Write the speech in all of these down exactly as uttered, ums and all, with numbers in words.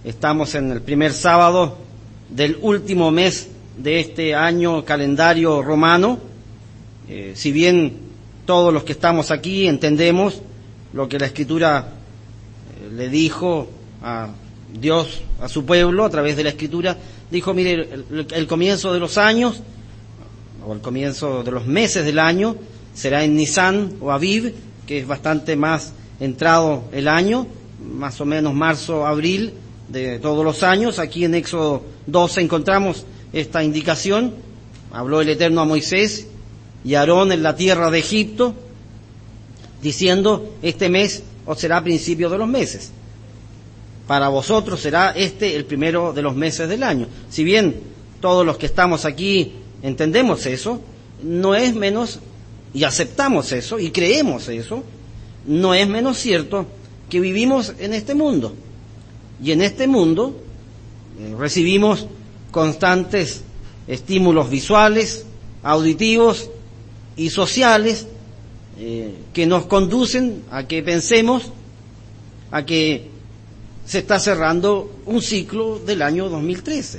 Estamos en el primer sábado del último mes de este año calendario romano. Eh, si bien todos los que estamos aquí entendemos lo que la Escritura eh, le dijo a Dios, a su pueblo, a través de la Escritura, dijo, mire, el, el comienzo de los años, o el comienzo de los meses del año, será en Nisan o Aviv, que es bastante más entrado el año, más o menos marzo, abril de todos los años. Aquí en Éxodo doce encontramos esta indicación. Habló el Eterno a Moisés y a Aarón en la tierra de Egipto, diciendo, este mes os será principio de los meses. Para vosotros será este el primero de los meses del año. Si bien todos los que estamos aquí entendemos eso, no es menos, y aceptamos eso, y creemos eso, no es menos cierto que vivimos en este mundo. Y en este mundo eh, recibimos constantes estímulos visuales, auditivos y sociales eh, que nos conducen a que pensemos a que se está cerrando un ciclo del año dos mil trece.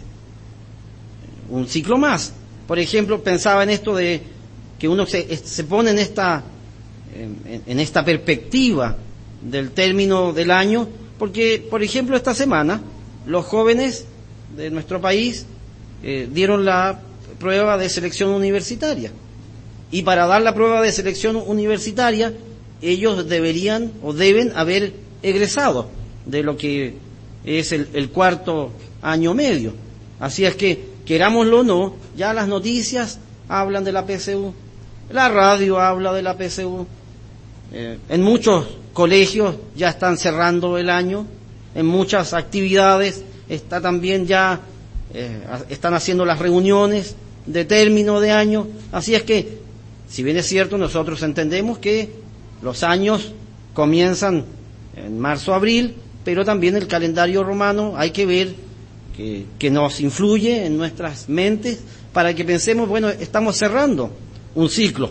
Un ciclo más. Por ejemplo, pensaba en esto de que uno se, se pone en esta, en, en esta perspectiva del término del año, porque, por ejemplo, esta semana los jóvenes de nuestro país eh, dieron la prueba de selección universitaria. Y para dar la prueba de selección universitaria, ellos deberían o deben haber egresado de lo que es el, el cuarto año medio. Así es que, querámoslo o no, ya las noticias hablan de la P S U, la radio habla de la P S U, eh, en muchos colegios ya están cerrando el año, en muchas actividades está también ya, eh, están haciendo las reuniones de término de año. Así es que, si bien es cierto, nosotros entendemos que los años comienzan en marzo-abril, pero también el calendario romano hay que ver que, que nos influye en nuestras mentes para que pensemos, bueno, estamos cerrando un ciclo.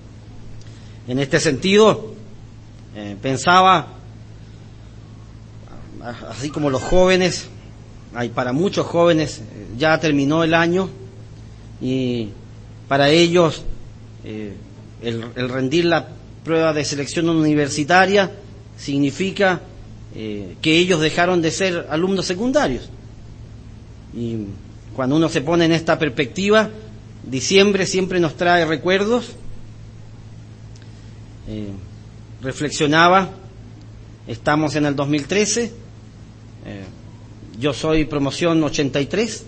En este sentido, eh, pensaba, así como los jóvenes, hay para muchos jóvenes ya terminó el año y para ellos eh, el, el rendir la prueba de selección universitaria significa eh, que ellos dejaron de ser alumnos secundarios. Y cuando uno se pone en esta perspectiva, diciembre siempre nos trae recuerdos. Eh, reflexionaba, estamos en el dos mil trece, eh, yo soy promoción ochenta y tres,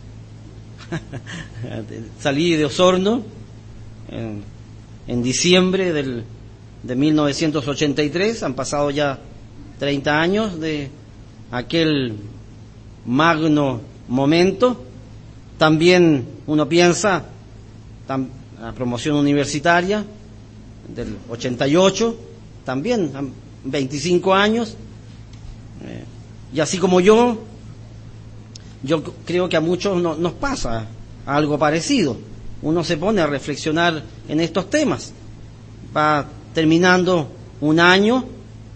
salí de Osorno en, en diciembre del, de mil novecientos ochenta y tres, han pasado ya treinta años de aquel magno momento. También uno piensa tam, la promoción universitaria del ochenta y ocho, también veinticinco años, eh, y así como yo, yo creo que a muchos no, nos pasa algo parecido. Uno se pone a reflexionar en estos temas, va terminando un año,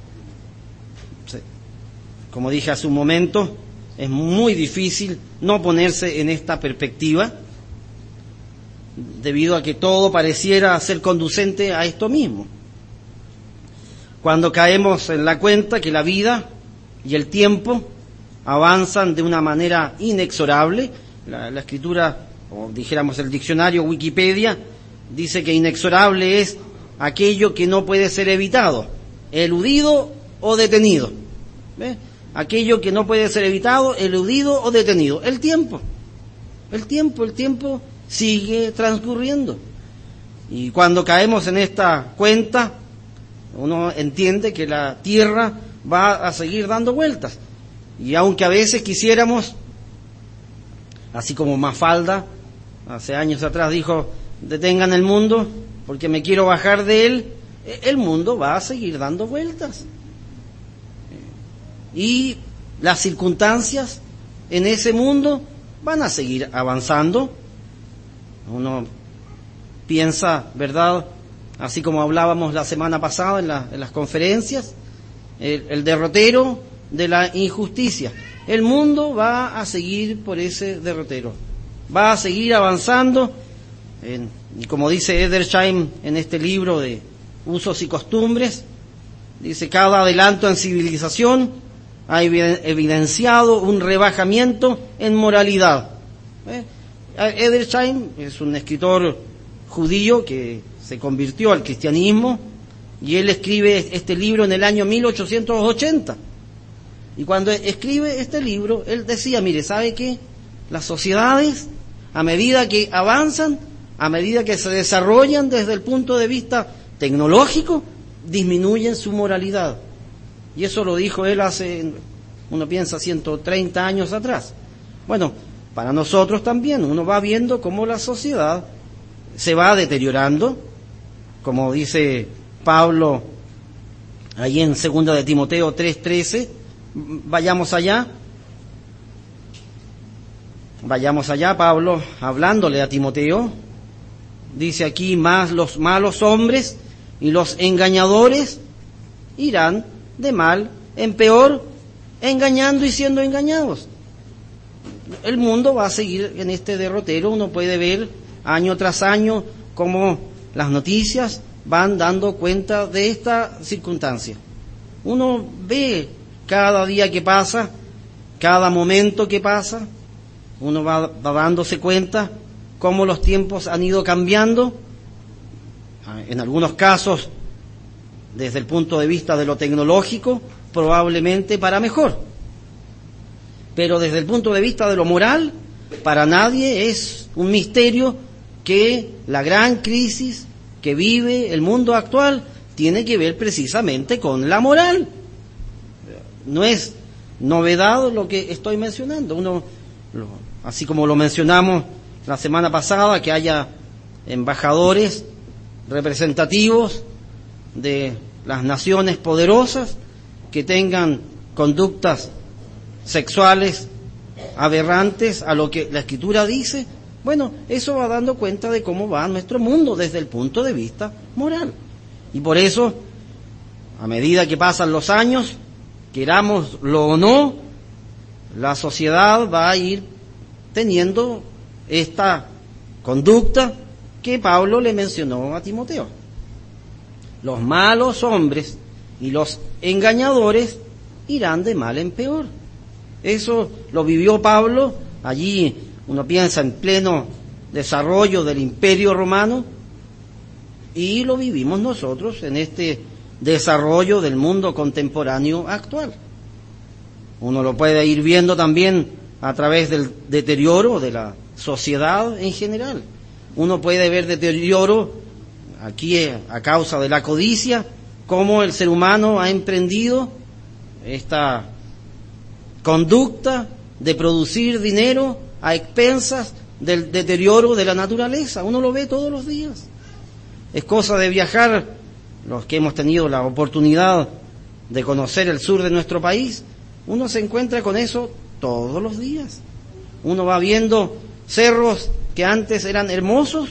como dije hace un momento, es muy difícil no ponerse en esta perspectiva, debido a que todo pareciera ser conducente a esto mismo. Cuando caemos en la cuenta que la vida y el tiempo avanzan de una manera inexorable, la, la escritura, o dijéramos el diccionario Wikipedia, dice que inexorable es aquello que no puede ser evitado, eludido o detenido. ¿Ve? Aquello que no puede ser evitado, eludido o detenido. El tiempo, el tiempo, el tiempo sigue transcurriendo. Y cuando caemos en esta cuenta, uno entiende que la tierra va a seguir dando vueltas. Y aunque a veces quisiéramos, así como Mafalda, hace años atrás dijo, detengan el mundo porque me quiero bajar de él, el mundo va a seguir dando vueltas. Y las circunstancias en ese mundo van a seguir avanzando. Uno piensa, ¿verdad?, así como hablábamos la semana pasada en, la, en las conferencias, el, el derrotero de la injusticia. el mundo va a seguir por ese derrotero, va a seguir avanzando, en, y como dice Edersheim en este libro de Usos y Costumbres, dice, cada adelanto en civilización ha evidenciado un rebajamiento en moralidad. ¿Eh? Edersheim es un escritor judío que se convirtió al cristianismo, y él escribe este libro en el año mil ochocientos ochenta. Y cuando escribe este libro, él decía, mire, ¿sabe qué? Las sociedades, a medida que avanzan, a medida que se desarrollan desde el punto de vista tecnológico, disminuyen su moralidad. Y eso lo dijo él hace, uno piensa, ciento treinta años atrás. Bueno, para nosotros también, uno va viendo cómo la sociedad se va deteriorando, como dice Pablo ahí en segunda de Timoteo tres trece. Vayamos allá, vayamos allá, Pablo, hablándole a Timoteo, dice aquí, más los malos hombres y los engañadores irán de mal en peor, engañando y siendo engañados. El mundo va a seguir en este derrotero. Uno puede ver año tras año cómo las noticias van dando cuenta de esta circunstancia. Uno ve cada día que pasa, cada momento que pasa, uno va, va dándose cuenta cómo los tiempos han ido cambiando, en algunos casos, desde el punto de vista de lo tecnológico, probablemente para mejor. Pero desde el punto de vista de lo moral, para nadie es un misterio que la gran crisis que vive el mundo actual tiene que ver precisamente con la moral. No es novedad lo que estoy mencionando. Uno, lo, así como lo mencionamos la semana pasada, que haya embajadores representativos de las naciones poderosas que tengan conductas sexuales aberrantes a lo que la Escritura dice, bueno, eso va dando cuenta de cómo va nuestro mundo desde el punto de vista moral. Y por eso, a medida que pasan los años, querámoslo o no, la sociedad va a ir teniendo esta conducta que Pablo le mencionó a Timoteo. Los malos hombres y los engañadores irán de mal en peor. Eso lo vivió Pablo, allí uno piensa en pleno desarrollo del Imperio Romano, y lo vivimos nosotros en este desarrollo del mundo contemporáneo actual. Uno lo puede ir viendo también a través del deterioro de la sociedad en general. Uno puede ver deterioro aquí a causa de la codicia, cómo el ser humano ha emprendido esta conducta de producir dinero a expensas del deterioro de la naturaleza. Uno lo ve todos los días. Es cosa de viajar, los que hemos tenido la oportunidad de conocer el sur de nuestro país, uno se encuentra con eso todos los días. Uno va viendo cerros que antes eran hermosos,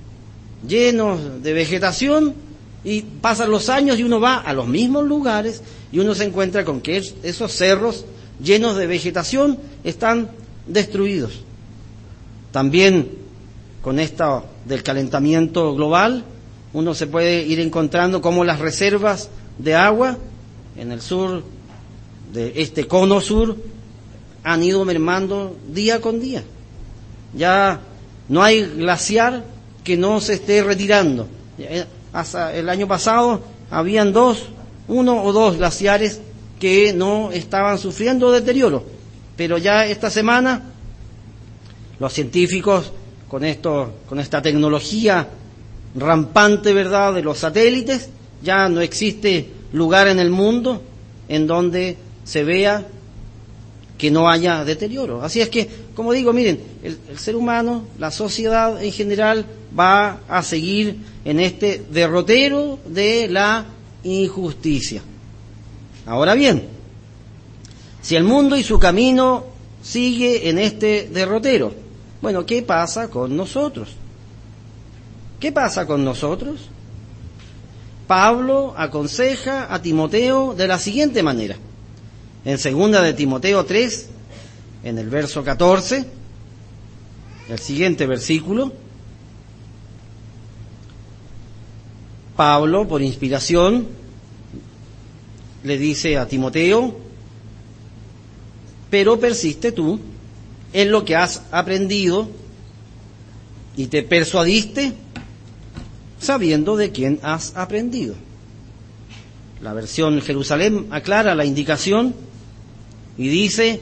llenos de vegetación, y pasan los años y uno va a los mismos lugares y uno se encuentra con que esos cerros llenos de vegetación están destruidos. También con esto del calentamiento global, uno se puede ir encontrando cómo las reservas de agua en el sur, de este cono sur, han ido mermando día con día. Ya no hay glaciar que no se esté retirando. Hasta el año pasado habían dos, uno o dos glaciares que no estaban sufriendo deterioro, pero ya esta semana los científicos, con esto, con esta tecnología rampante, ¿verdad?, de los satélites, ya no existe lugar en el mundo en donde se vea que no haya deterioro. Así es que, como digo, miren, el, el ser humano, la sociedad en general, va a seguir en este derrotero de la injusticia. Ahora bien, si el mundo y su camino sigue en este derrotero, bueno, ¿qué pasa con nosotros? ¿Qué pasa con nosotros? Pablo aconseja a Timoteo de la siguiente manera. En segunda de Timoteo tres, en el verso catorce, el siguiente versículo. Pablo, por inspiración, le dice a Timoteo: pero persiste tú en lo que has aprendido y te persuadiste sabiendo de quién has aprendido. La versión Jerusalén aclara la indicación y dice: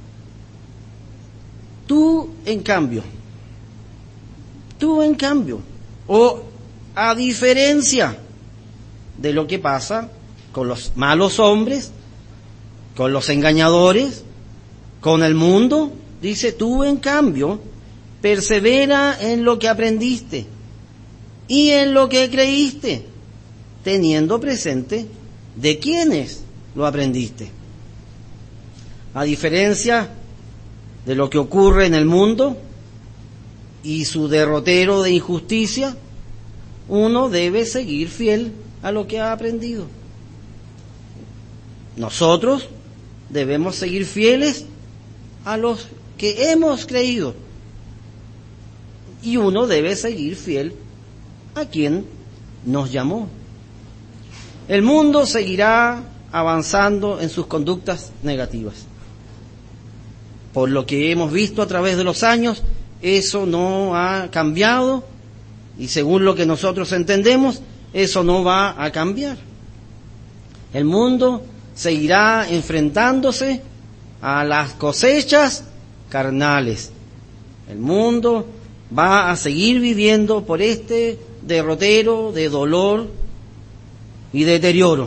tú en cambio, tú en cambio, o a diferencia de lo que pasa con los malos hombres, con los engañadores, con el mundo, dice, tú en cambio, persevera en lo que aprendiste y en lo que creíste, teniendo presente de quiénes lo aprendiste. A diferencia de lo que ocurre en el mundo y su derrotero de injusticia, uno debe seguir fiel a lo que ha aprendido. Nosotros debemos seguir fieles a los que hemos creído. Y uno debe seguir fiel a quien nos llamó. El mundo seguirá avanzando en sus conductas negativas. Por lo que hemos visto a través de los años, eso no ha cambiado, y según lo que nosotros entendemos, eso no va a cambiar. El mundo seguirá enfrentándose a las cosechas carnales. El mundo va a seguir viviendo por este derrotero de dolor y deterioro.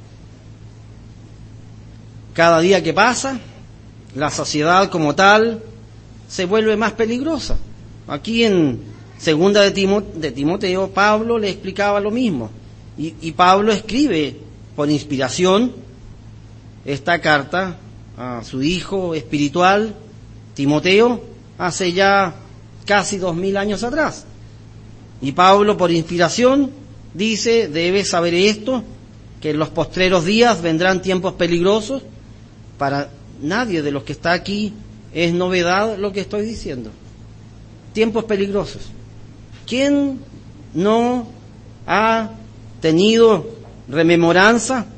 Cada día que pasa, la sociedad como tal se vuelve más peligrosa. Aquí en Segunda de, Timo, de Timoteo, Pablo le explicaba lo mismo. Y, y Pablo escribe por inspiración esta carta a su hijo espiritual, Timoteo, hace ya casi dos mil años atrás. Y Pablo, por inspiración, dice, debes saber esto, que en los postreros días vendrán tiempos peligrosos. Para nadie de los que está aquí es novedad lo que estoy diciendo. Tiempos peligrosos. ¿Quién no ha tenido rememoranza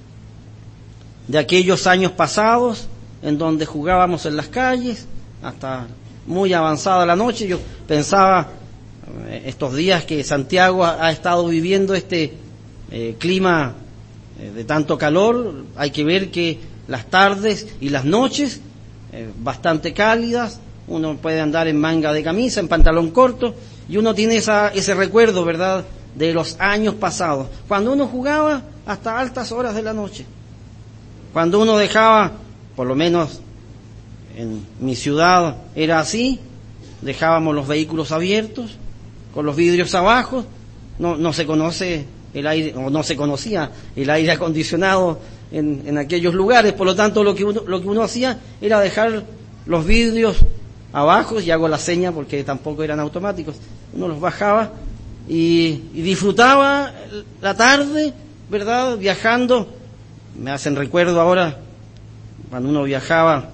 de aquellos años pasados en donde jugábamos en las calles hasta muy avanzada la noche? Yo pensaba estos días que Santiago ha, ha estado viviendo este eh, clima eh, de tanto calor. Hay que ver que las tardes y las noches eh, bastante cálidas, uno puede andar en manga de camisa, en pantalón corto, y uno tiene esa, ese recuerdo, ¿verdad?, de los años pasados, cuando uno jugaba hasta altas horas de la noche, cuando uno dejaba, por lo menos en mi ciudad era así, dejábamos los vehículos abiertos, con los vidrios abajo, no, no se conoce el aire, o no se conocía el aire acondicionado en, en aquellos lugares, por lo tanto lo que uno, lo que uno hacía era dejar los vidrios abajo, y hago la seña porque tampoco eran automáticos, uno los bajaba y, y disfrutaba la tarde, ¿verdad?, viajando. Me hacen recuerdo ahora cuando uno viajaba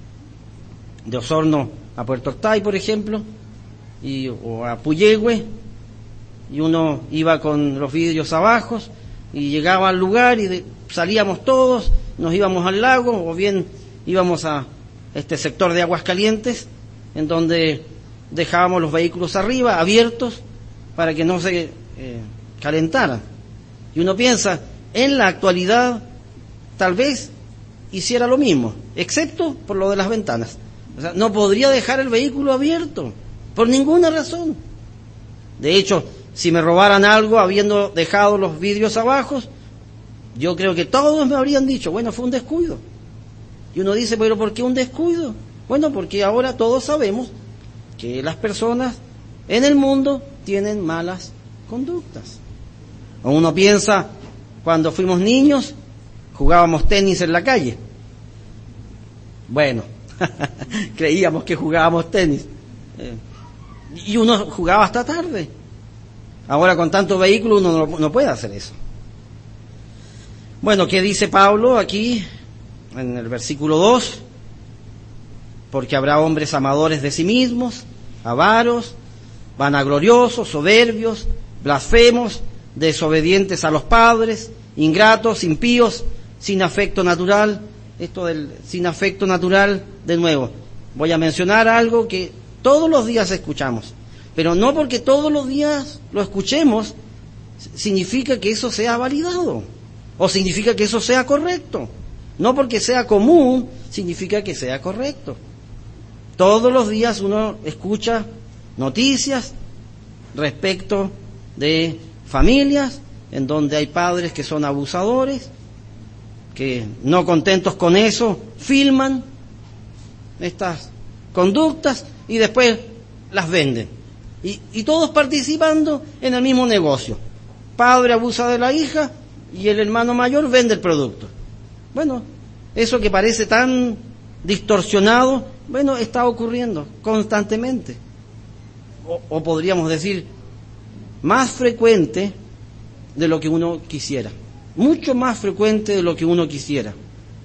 de Osorno a Puerto Octay, por ejemplo, y, o a Puyehue, y uno iba con los vidrios abajo y llegaba al lugar y de, salíamos todos, nos íbamos al lago, o bien íbamos a este sector de Aguascalientes, en donde dejábamos los vehículos arriba, abiertos, para que no se eh, calentaran. Y uno piensa, en la actualidad, tal vez hiciera lo mismo, excepto por lo de las ventanas. O sea, no podría dejar el vehículo abierto, por ninguna razón. De hecho, si me robaran algo habiendo dejado los vidrios abajo, yo creo que todos me habrían dicho, bueno, fue un descuido. Y uno dice, pero ¿por qué un descuido? Bueno, porque ahora todos sabemos que las personas en el mundo tienen malas conductas. O uno piensa, cuando fuimos niños, jugábamos tenis en la calle. Bueno, creíamos que jugábamos tenis. Eh, y uno jugaba hasta tarde. Ahora con tanto vehículo uno no, no puede hacer eso. Bueno, ¿qué dice Pablo aquí en el versículo dos? porque habrá hombres amadores de sí mismos, avaros, vanagloriosos, soberbios, blasfemos, desobedientes a los padres, ingratos, impíos, sin afecto natural. Esto del sin afecto natural, de nuevo, voy a mencionar algo que todos los días escuchamos, pero no porque todos los días lo escuchemos significa que eso sea validado o significa que eso sea correcto. No porque sea común significa que sea correcto. Todos los días uno escucha noticias respecto de familias en donde hay padres que son abusadores, que no contentos con eso filman estas conductas y después las venden. Y, y todos participando en el mismo negocio. Padre abusa de la hija y el hermano mayor vende el producto. Bueno, eso que parece tan distorsionado, bueno, está ocurriendo constantemente. O, o podríamos decir, más frecuente de lo que uno quisiera. Mucho más frecuente de lo que uno quisiera.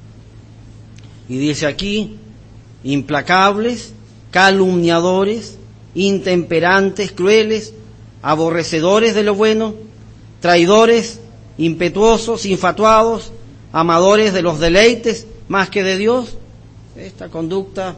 Y dice aquí, implacables, calumniadores, intemperantes, crueles, aborrecedores de lo bueno, traidores, impetuosos, infatuados, amadores de los deleites más que de Dios. Esta conducta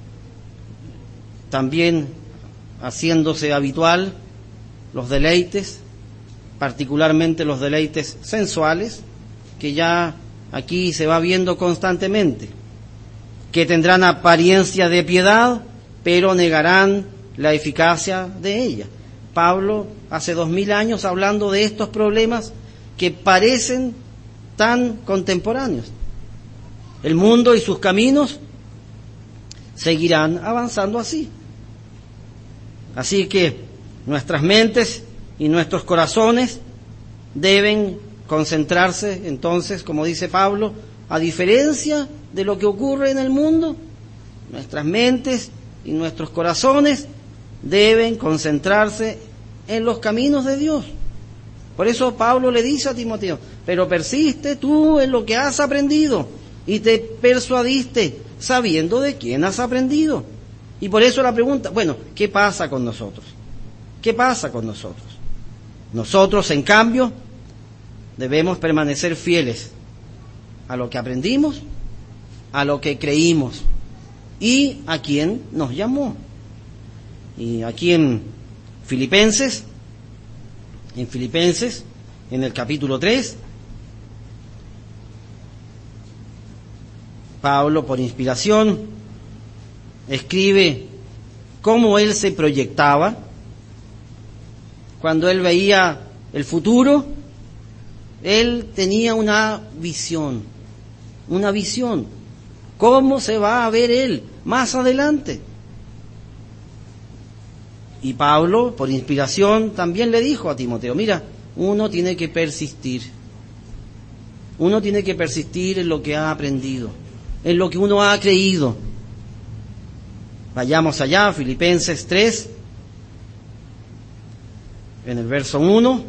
también haciéndose habitual, los deleites, particularmente los deleites sensuales, que ya aquí se va viendo constantemente, que tendrán apariencia de piedad, pero negarán la eficacia de ella. Pablo hace dos mil años hablando de estos problemas que parecen tan contemporáneos. El mundo y sus caminos seguirán avanzando así. Así que nuestras mentes y nuestros corazones deben concentrarse, entonces, como dice Pablo, a diferencia de lo que ocurre en el mundo, nuestras mentes y nuestros corazones deben concentrarse en los caminos de Dios. Por eso Pablo le dice a Timoteo, pero persiste tú en lo que has aprendido y te persuadiste sabiendo de quién has aprendido. Y por eso la pregunta, bueno, ¿qué pasa con nosotros? ¿Qué pasa con nosotros? Nosotros, en cambio, debemos permanecer fieles a lo que aprendimos, a lo que creímos y a quien nos llamó. Y aquí en Filipenses, en Filipenses, en el capítulo tres, Pablo, por inspiración, escribe cómo él se proyectaba cuando él veía el futuro. Él tenía una visión, una visión. ¿Cómo se va a ver él más adelante? Y Pablo, por inspiración, también le dijo a Timoteo, mira, uno tiene que persistir. Uno tiene que persistir en lo que ha aprendido, en lo que uno ha creído. Vayamos allá, Filipenses tres, en el verso uno.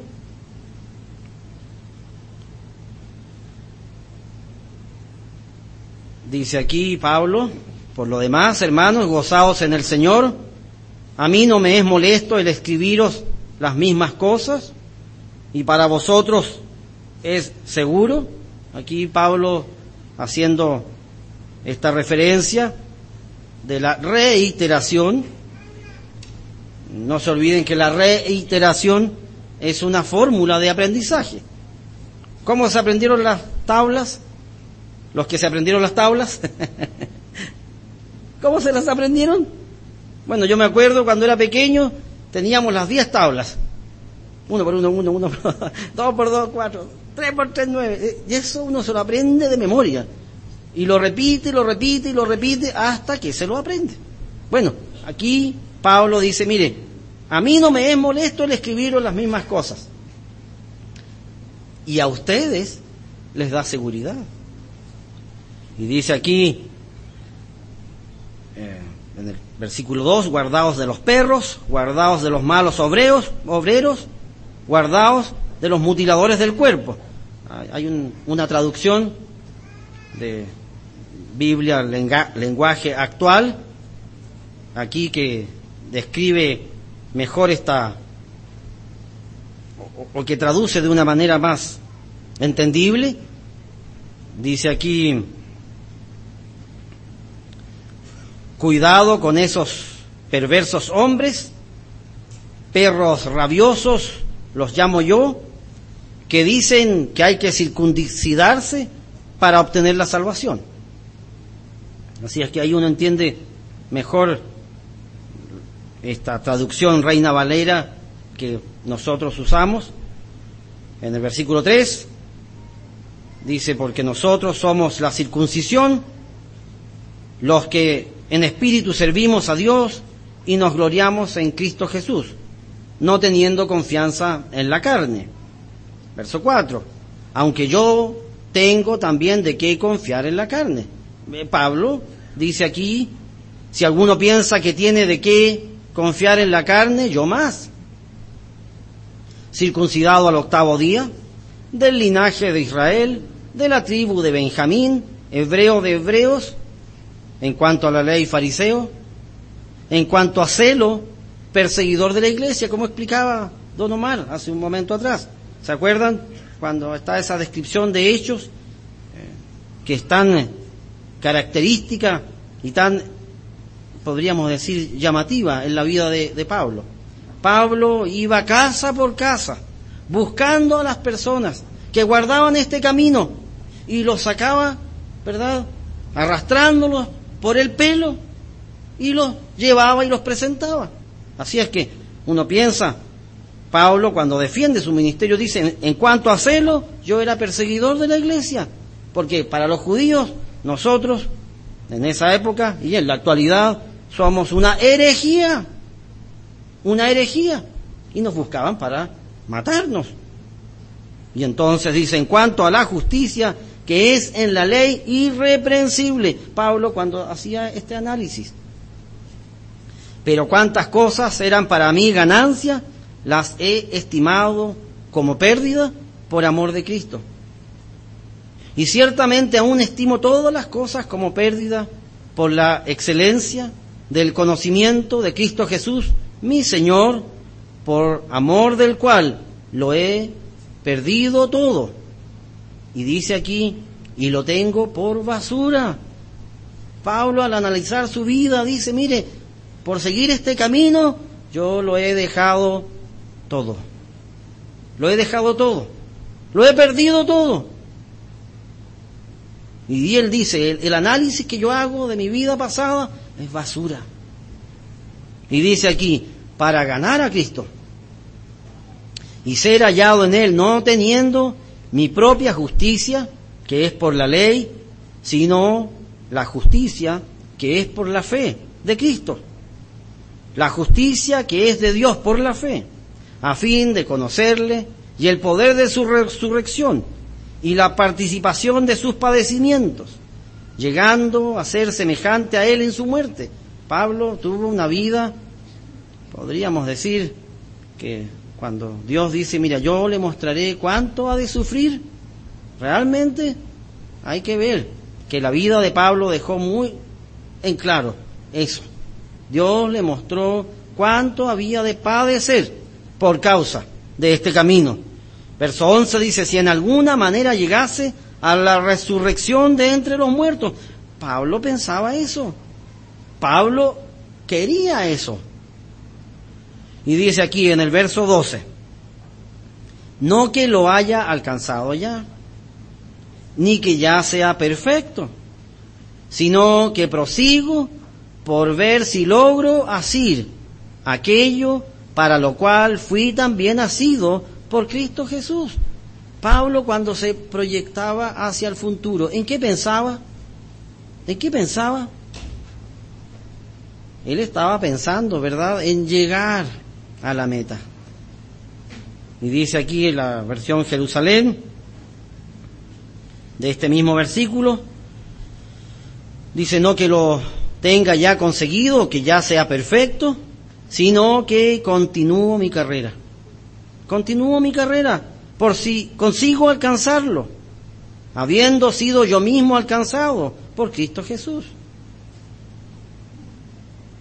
Dice aquí Pablo, por lo demás, hermanos, gozaos en el Señor. A mí no me es molesto el escribiros las mismas cosas, y para vosotros es seguro. Aquí Pablo haciendo esta referencia de la reiteración. No se olviden que la reiteración es una fórmula de aprendizaje. ¿Cómo se aprendieron las tablas? Los que se aprendieron las tablas. ¿Cómo se las aprendieron? Bueno, yo me acuerdo cuando era pequeño, teníamos las diez tablas. Uno por uno, uno, uno por dos, dos por dos, cuatro, tres por tres, nueve. Y eso uno se lo aprende de memoria. Y lo repite, y lo repite, y lo repite, hasta que se lo aprende. Bueno, aquí Pablo dice, mire, a mí no me es molesto el escribiros las mismas cosas. Y a ustedes les da seguridad. Y dice aquí, eh, en el versículo dos, guardaos de los perros, guardaos de los malos obreros, obreros, guardaos de los mutiladores del cuerpo. Hay un, una traducción de Biblia, lenga, lenguaje actual, aquí que describe mejor esta, o, o que traduce de una manera más entendible. Dice aquí: cuidado con esos perversos hombres, perros rabiosos, los llamo yo, que dicen que hay que circuncidarse para obtener la salvación. Así es que ahí uno entiende mejor esta traducción Reina Valera que nosotros usamos. En el versículo tres dice: porque nosotros somos la circuncisión, los que en espíritu servimos a Dios y nos gloriamos en Cristo Jesús, no teniendo confianza en la carne. Verso cuatro: aunque yo tengo también de qué confiar en la carne. Pablo dice aquí: si alguno piensa que tiene de qué confiar en la carne, yo más. Circuncidado al octavo día, del linaje de Israel, de la tribu de Benjamín, hebreo de hebreos, en cuanto a la ley fariseo, en cuanto a celo, perseguidor de la iglesia, como explicaba don Omar hace un momento atrás. ¿Se acuerdan? Cuando está esa descripción de hechos eh, que es tan eh, característica y tan, podríamos decir, llamativa en la vida de, de Pablo. Pablo iba casa por casa buscando a las personas que guardaban este camino y los sacaba, ¿verdad?, arrastrándolos por el pelo y los llevaba y los presentaba. Así es que uno piensa, Pablo cuando defiende su ministerio dice: en cuanto a celo, yo era perseguidor de la iglesia, porque para los judíos nosotros en esa época y en la actualidad somos una herejía, una herejía, y nos buscaban para matarnos. Y entonces dice: en cuanto a la justicia que es en la ley irreprensible, Pablo cuando hacía este análisis. Pero cuántas cosas eran para mí ganancia, las he estimado como pérdida por amor de Cristo. Y ciertamente aún estimo todas las cosas como pérdida por la excelencia del conocimiento de Cristo Jesús, mi Señor, por amor del cual lo he perdido todo. Y dice aquí: y lo tengo por basura. Pablo, al analizar su vida, dice: mire, por seguir este camino, yo lo he dejado todo. Lo he dejado todo. Lo he perdido todo. Y él dice: el, el análisis que yo hago de mi vida pasada es basura. Y dice aquí: para ganar a Cristo y ser hallado en Él, no teniendo mi propia justicia, que es por la ley, sino la justicia que es por la fe de Cristo. La justicia que es de Dios por la fe, a fin de conocerle y el poder de su resurrección y la participación de sus padecimientos, llegando a ser semejante a Él en su muerte. Pablo tuvo una vida, podríamos decir, que cuando Dios dice: mira, yo le mostraré cuánto ha de sufrir, realmente hay que ver que la vida de Pablo dejó muy en claro eso. Dios le mostró cuánto había de padecer por causa de este camino. Verso once dice: si en alguna manera llegase a la resurrección de entre los muertos. Pablo pensaba eso. Pablo quería eso. Y dice aquí en el verso doce: no que lo haya alcanzado ya, ni que ya sea perfecto, sino que prosigo por ver si logro asir aquello para lo cual fui también nacido por Cristo Jesús. Pablo, cuando se proyectaba hacia el futuro, ¿en qué pensaba? ¿En qué pensaba? Él estaba pensando, ¿verdad?, en llegar a la meta. Y dice aquí en la versión Jerusalén de este mismo versículo, dice: no que lo tenga ya conseguido, que ya sea perfecto, sino que continúo mi carrera. Continúo mi carrera por si consigo alcanzarlo, habiendo sido yo mismo alcanzado por Cristo Jesús.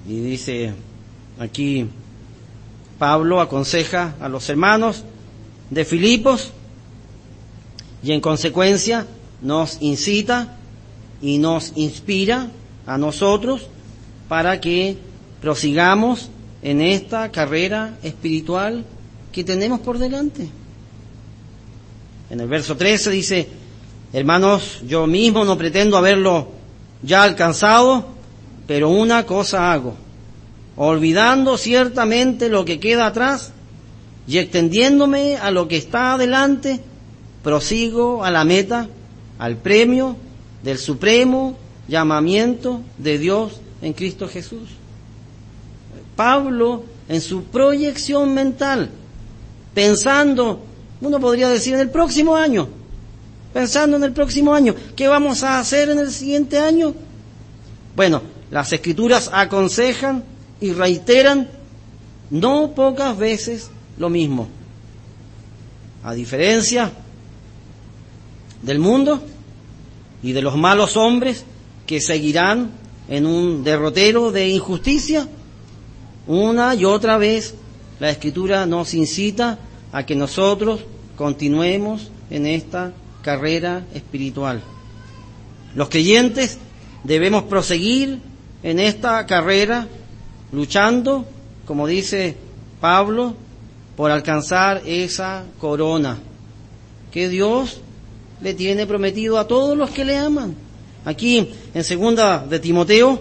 Y dice aquí, Pablo aconseja a los hermanos de Filipos y en consecuencia nos incita y nos inspira a nosotros para que prosigamos en esta carrera espiritual que tenemos por delante. En el verso trece dice, hermanos, yo mismo no pretendo haberlo ya alcanzado, pero una cosa hago, olvidando ciertamente lo que queda atrás y extendiéndome a lo que está adelante, prosigo a la meta, al premio del supremo llamamiento de Dios en Cristo Jesús. Pablo, en su proyección mental, pensando, uno podría decir, en el próximo año, pensando en el próximo año, ¿qué vamos a hacer en el siguiente año? Bueno, las Escrituras aconsejan y reiteran no pocas veces lo mismo. A diferencia del mundo y de los malos hombres que seguirán en un derrotero de injusticia, una y otra vez la Escritura nos incita a que nosotros continuemos en esta carrera espiritual. Los creyentes debemos proseguir en esta carrera luchando, como dice Pablo, por alcanzar esa corona que Dios le tiene prometido a todos los que le aman. Aquí en segunda de Timoteo,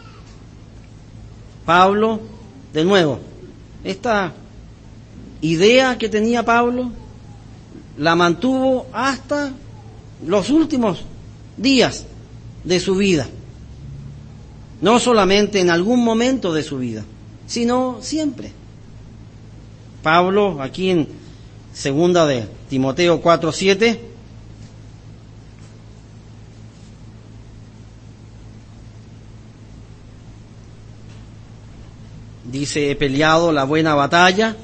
Pablo, de nuevo, esta idea que tenía Pablo la mantuvo hasta los últimos días de su vida. No solamente en algún momento de su vida, sino siempre. Pablo, aquí en segunda de Timoteo cuatro siete, dice, he peleado la buena batalla,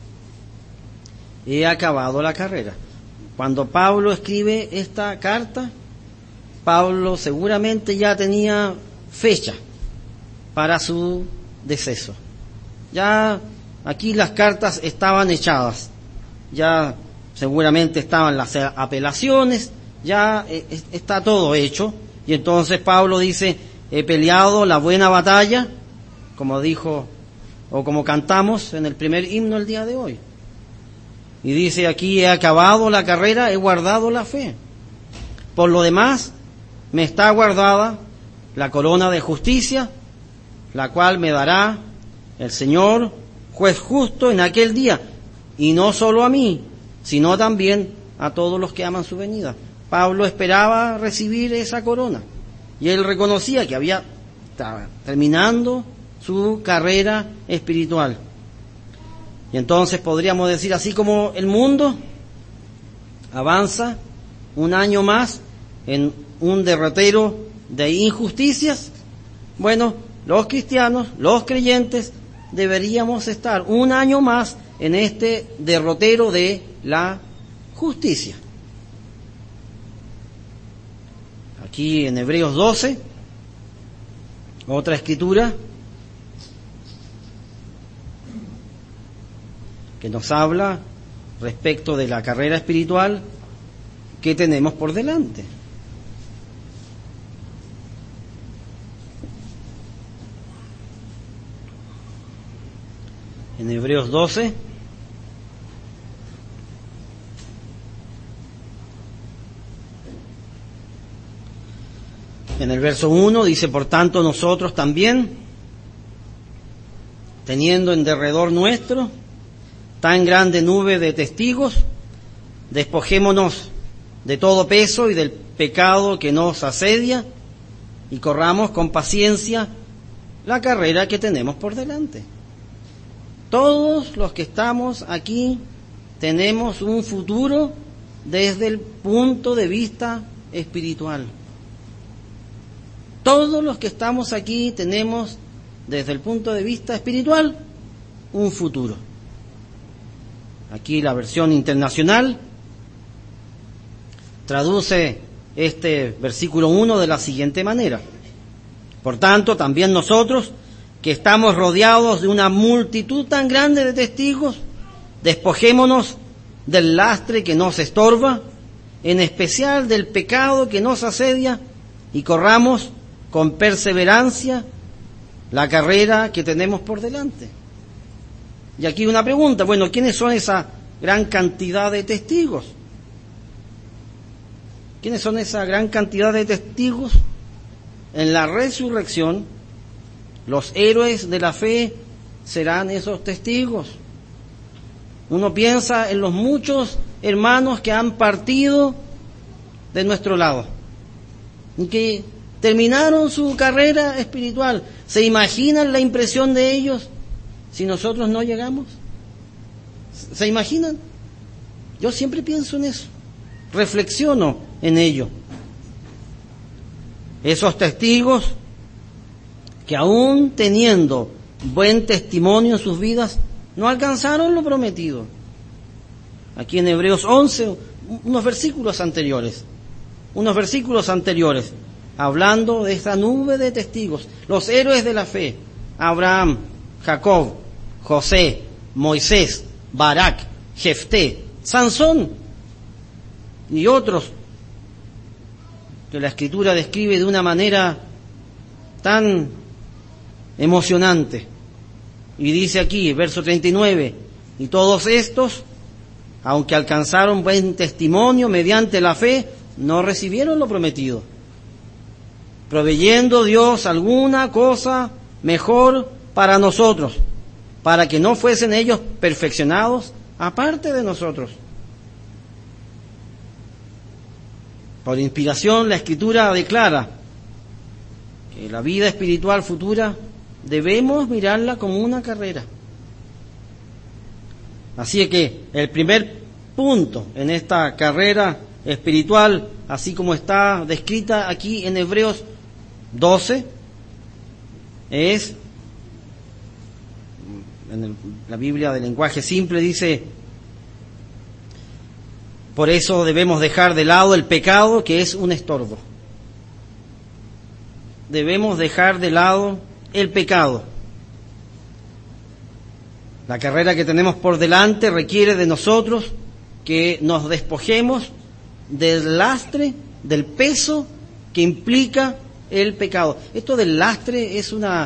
he acabado la carrera. Cuando Pablo escribe esta carta, Pablo seguramente ya tenía fecha para su deceso. Ya aquí las cartas estaban echadas, ya seguramente estaban las apelaciones, ya está todo hecho. Y entonces Pablo dice, he peleado la buena batalla, como dijo o como cantamos en el primer himno el día de hoy. Y dice aquí, he acabado la carrera, he guardado la fe. Por lo demás, me está guardada la corona de justicia, la cual me dará el Señor, juez justo, en aquel día. Y no solo a mí, sino también a todos los que aman su venida. Pablo esperaba recibir esa corona. Y él reconocía que había, estaba terminando su carrera espiritual. Y entonces podríamos decir, así como el mundo avanza un año más en un derrotero de injusticias, bueno, los cristianos, los creyentes, deberíamos estar un año más en este derrotero de la justicia. Aquí en Hebreos doce, otra escritura que nos habla respecto de la carrera espiritual que tenemos por delante. En Hebreos doce, en el verso uno dice, por tanto nosotros también, teniendo en derredor nuestro tan grande nube de testigos, despojémonos de todo peso y del pecado que nos asedia y corramos con paciencia la carrera que tenemos por delante. Todos los que estamos aquí tenemos un futuro desde el punto de vista espiritual. Todos los que estamos aquí tenemos desde el punto de vista espiritual un futuro. Aquí la versión internacional traduce este versículo uno de la siguiente manera. Por tanto, también nosotros, que estamos rodeados de una multitud tan grande de testigos, despojémonos del lastre que nos estorba, en especial del pecado que nos asedia, y corramos con perseverancia la carrera que tenemos por delante. Y aquí una pregunta, bueno, ¿quiénes son esa gran cantidad de testigos? ¿Quiénes son esa gran cantidad de testigos? En la resurrección, los héroes de la fe serán esos testigos. Uno piensa en los muchos hermanos que han partido de nuestro lado y que terminaron su carrera espiritual. ¿Se imaginan la impresión de ellos si nosotros no llegamos? ¿Se imaginan? Yo siempre pienso en eso, reflexiono en ello. Esos testigos que aún teniendo buen testimonio en sus vidas, no alcanzaron lo prometido. Aquí en Hebreos once, unos versículos anteriores, unos versículos anteriores, hablando de esta nube de testigos, los héroes de la fe, Abraham, Jacob, José, Moisés, Barak, Jefté, Sansón y otros que la Escritura describe de una manera tan emocionante. Y dice aquí, verso treinta y nueve, y todos estos, aunque alcanzaron buen testimonio mediante la fe, no recibieron lo prometido, proveyendo Dios alguna cosa mejor para nosotros, para que no fuesen ellos perfeccionados aparte de nosotros. Por inspiración, la Escritura declara que la vida espiritual futura debemos mirarla como una carrera. Así que el primer punto en esta carrera espiritual, así como está descrita aquí en Hebreos doce, es, en el, la Biblia de lenguaje simple dice: por eso debemos dejar de lado el pecado que es un estorbo. Debemos dejar de lado el pecado. La carrera que tenemos por delante requiere de nosotros que nos despojemos del lastre, del peso que implica el pecado. Esto del lastre es una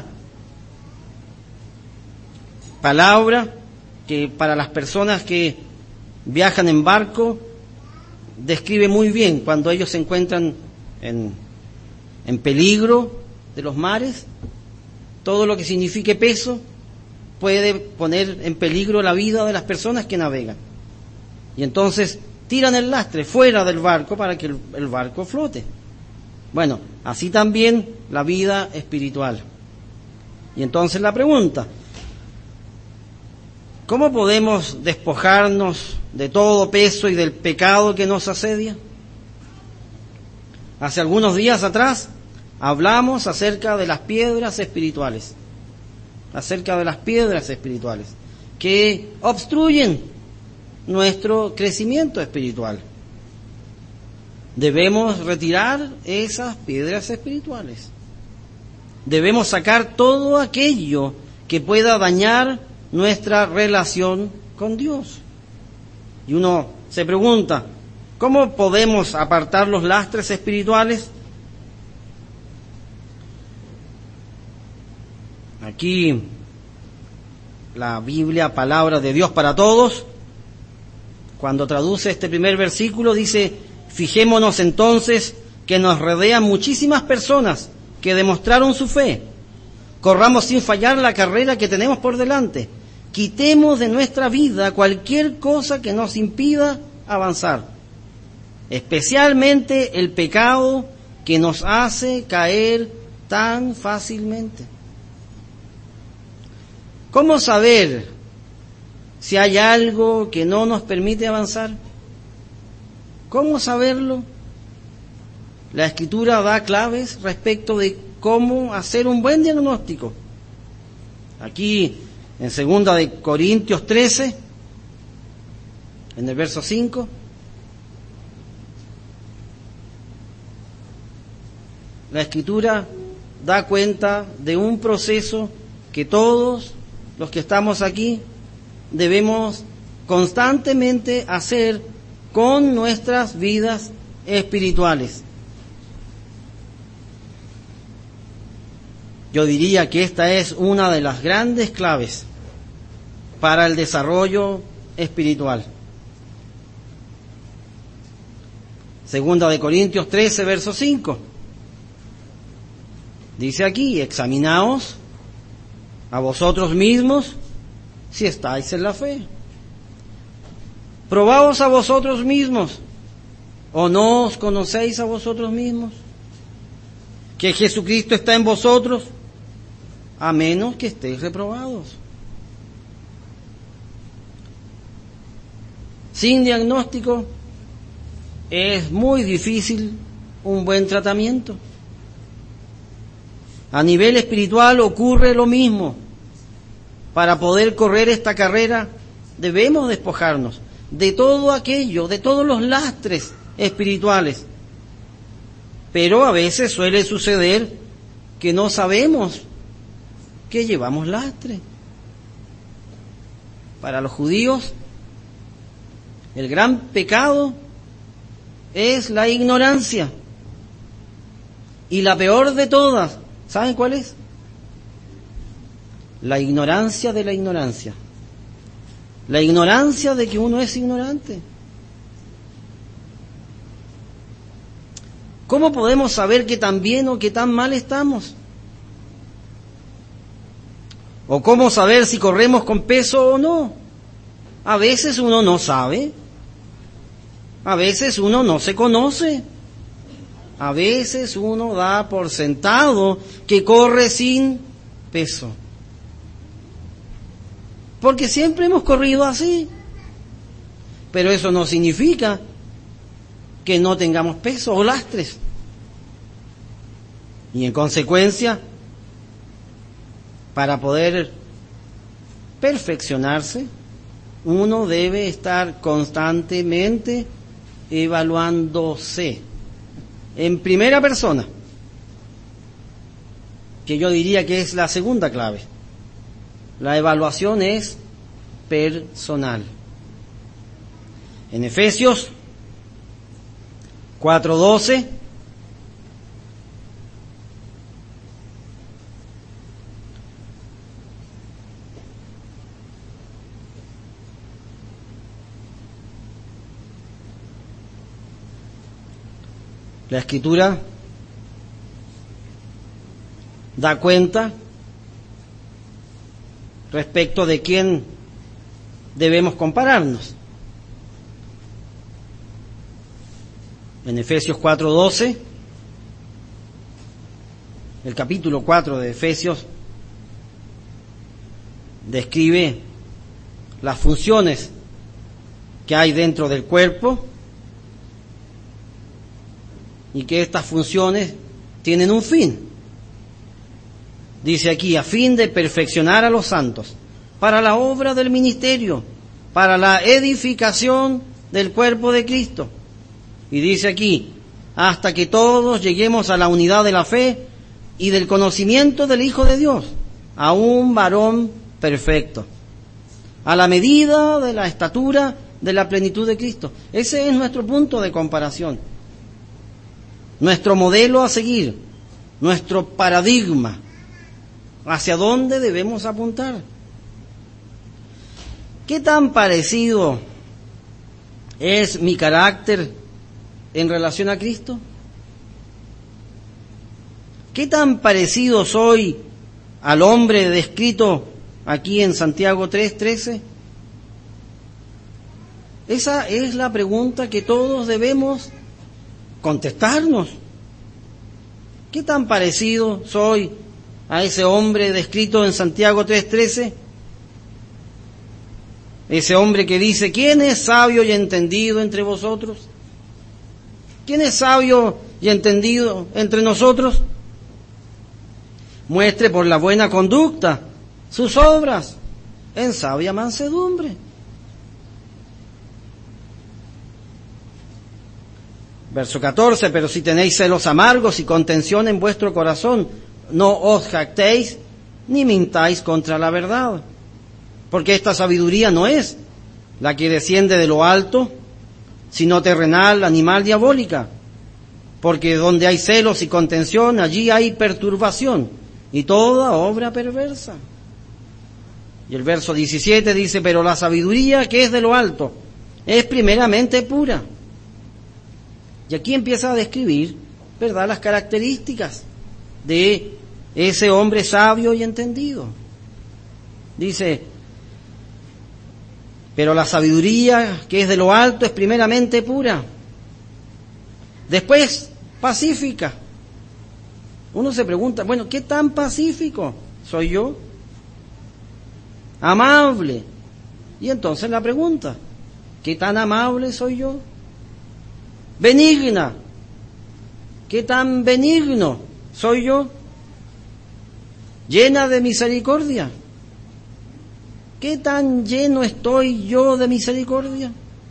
palabra que para las personas que viajan en barco describe muy bien cuando ellos se encuentran en, en peligro de los mares. Todo lo que signifique peso puede poner en peligro la vida de las personas que navegan. Y entonces tiran el lastre fuera del barco para que el, el barco flote. Bueno, así también la vida espiritual. Y entonces la pregunta: ¿cómo podemos despojarnos de todo peso y del pecado que nos asedia? Hace algunos días atrás hablamos acerca de las piedras espirituales, acerca de las piedras espirituales que obstruyen nuestro crecimiento espiritual. Debemos retirar esas piedras espirituales. Debemos sacar todo aquello que pueda dañar nuestra relación con Dios. Y uno se pregunta, ¿cómo podemos apartar los lastres espirituales? Aquí la Biblia, palabra de Dios para todos, cuando traduce este primer versículo dice: fijémonos entonces que nos rodean muchísimas personas que demostraron su fe. Corramos sin fallar la carrera que tenemos por delante. Quitemos de nuestra vida cualquier cosa que nos impida avanzar, especialmente el pecado que nos hace caer tan fácilmente. ¿Cómo saber si hay algo que no nos permite avanzar? ¿Cómo saberlo? La Escritura da claves respecto de cómo hacer un buen diagnóstico. Aquí en segunda de Corintios trece, en el verso cinco, la Escritura da cuenta de un proceso que todos los que estamos aquí debemos constantemente hacer con nuestras vidas espirituales. Yo diría que esta es una de las grandes claves para el desarrollo espiritual. Segunda de Corintios trece, verso cinco. Dice aquí: examinaos a vosotros mismos si estáis en la fe. Probaos a vosotros mismos, ¿o no os conocéis a vosotros mismos? Que Jesucristo está en vosotros, a menos que estéis reprobados. Sin diagnóstico es muy difícil un buen tratamiento. A nivel espiritual ocurre lo mismo. Para poder correr esta carrera debemos despojarnos de todo aquello, de todos los lastres espirituales. Pero a veces suele suceder que no sabemos que llevamos lastre. Para los judíos, el gran pecado es la ignorancia. Y la peor de todas, ¿saben cuál es? La ignorancia de la ignorancia. La ignorancia de que uno es ignorante. ¿Cómo podemos saber qué tan bien o qué tan mal estamos? ¿O cómo saber si corremos con peso o no? A veces uno no sabe. A veces uno no se conoce. A veces uno da por sentado que corre sin peso. Porque siempre hemos corrido así. Pero eso no significa que no tengamos peso o lastres. Y en consecuencia, para poder perfeccionarse, uno debe estar constantemente evaluándose en primera persona, que yo diría que es la segunda clave. La evaluación es personal. En Efesios cuatro doce la Escritura da cuenta respecto de quién debemos compararnos. En Efesios cuatro doce, el capítulo cuatro de Efesios describe las funciones que hay dentro del cuerpo y que estas funciones tienen un fin. Dice aquí: a fin de perfeccionar a los santos, para la obra del ministerio, para la edificación del cuerpo de Cristo. Y dice aquí: hasta que todos lleguemos a la unidad de la fe y del conocimiento del Hijo de Dios, a un varón perfecto, a la medida de la estatura de la plenitud de Cristo. Ese es nuestro punto de comparación, nuestro modelo a seguir, nuestro paradigma, hacia dónde debemos apuntar. ¿Qué tan parecido es mi carácter en relación a Cristo? ¿Qué tan parecido soy al hombre descrito aquí en Santiago tres trece? Esa es la pregunta que todos debemos contestarnos. ¿Qué tan parecido soy a ese hombre descrito en Santiago tres trece? Ese hombre que dice: ¿quién es sabio y entendido entre vosotros? ¿Quién es sabio y entendido entre nosotros? Muestre por la buena conducta sus obras en sabia mansedumbre. Verso catorce: pero si tenéis celos amargos y contención en vuestro corazón, no os jactéis ni mintáis contra la verdad, porque esta sabiduría no es la que desciende de lo alto, sino terrenal, animal, diabólica, porque donde hay celos y contención, allí hay perturbación y toda obra perversa. Y el verso diecisiete dice, pero la sabiduría que es de lo alto es primeramente pura. Y aquí empieza a describir, ¿verdad?, las características de ese hombre sabio y entendido. Dice, pero la sabiduría que es de lo alto es primeramente pura. Después, pacífica. Uno se pregunta, bueno, ¿qué tan pacífico soy yo? Amable. Y entonces la pregunta, ¿qué tan amable soy yo? Benigna. ¿Qué tan benigno soy yo? Llena de misericordia. ¿Qué tan lleno estoy yo de misericordia?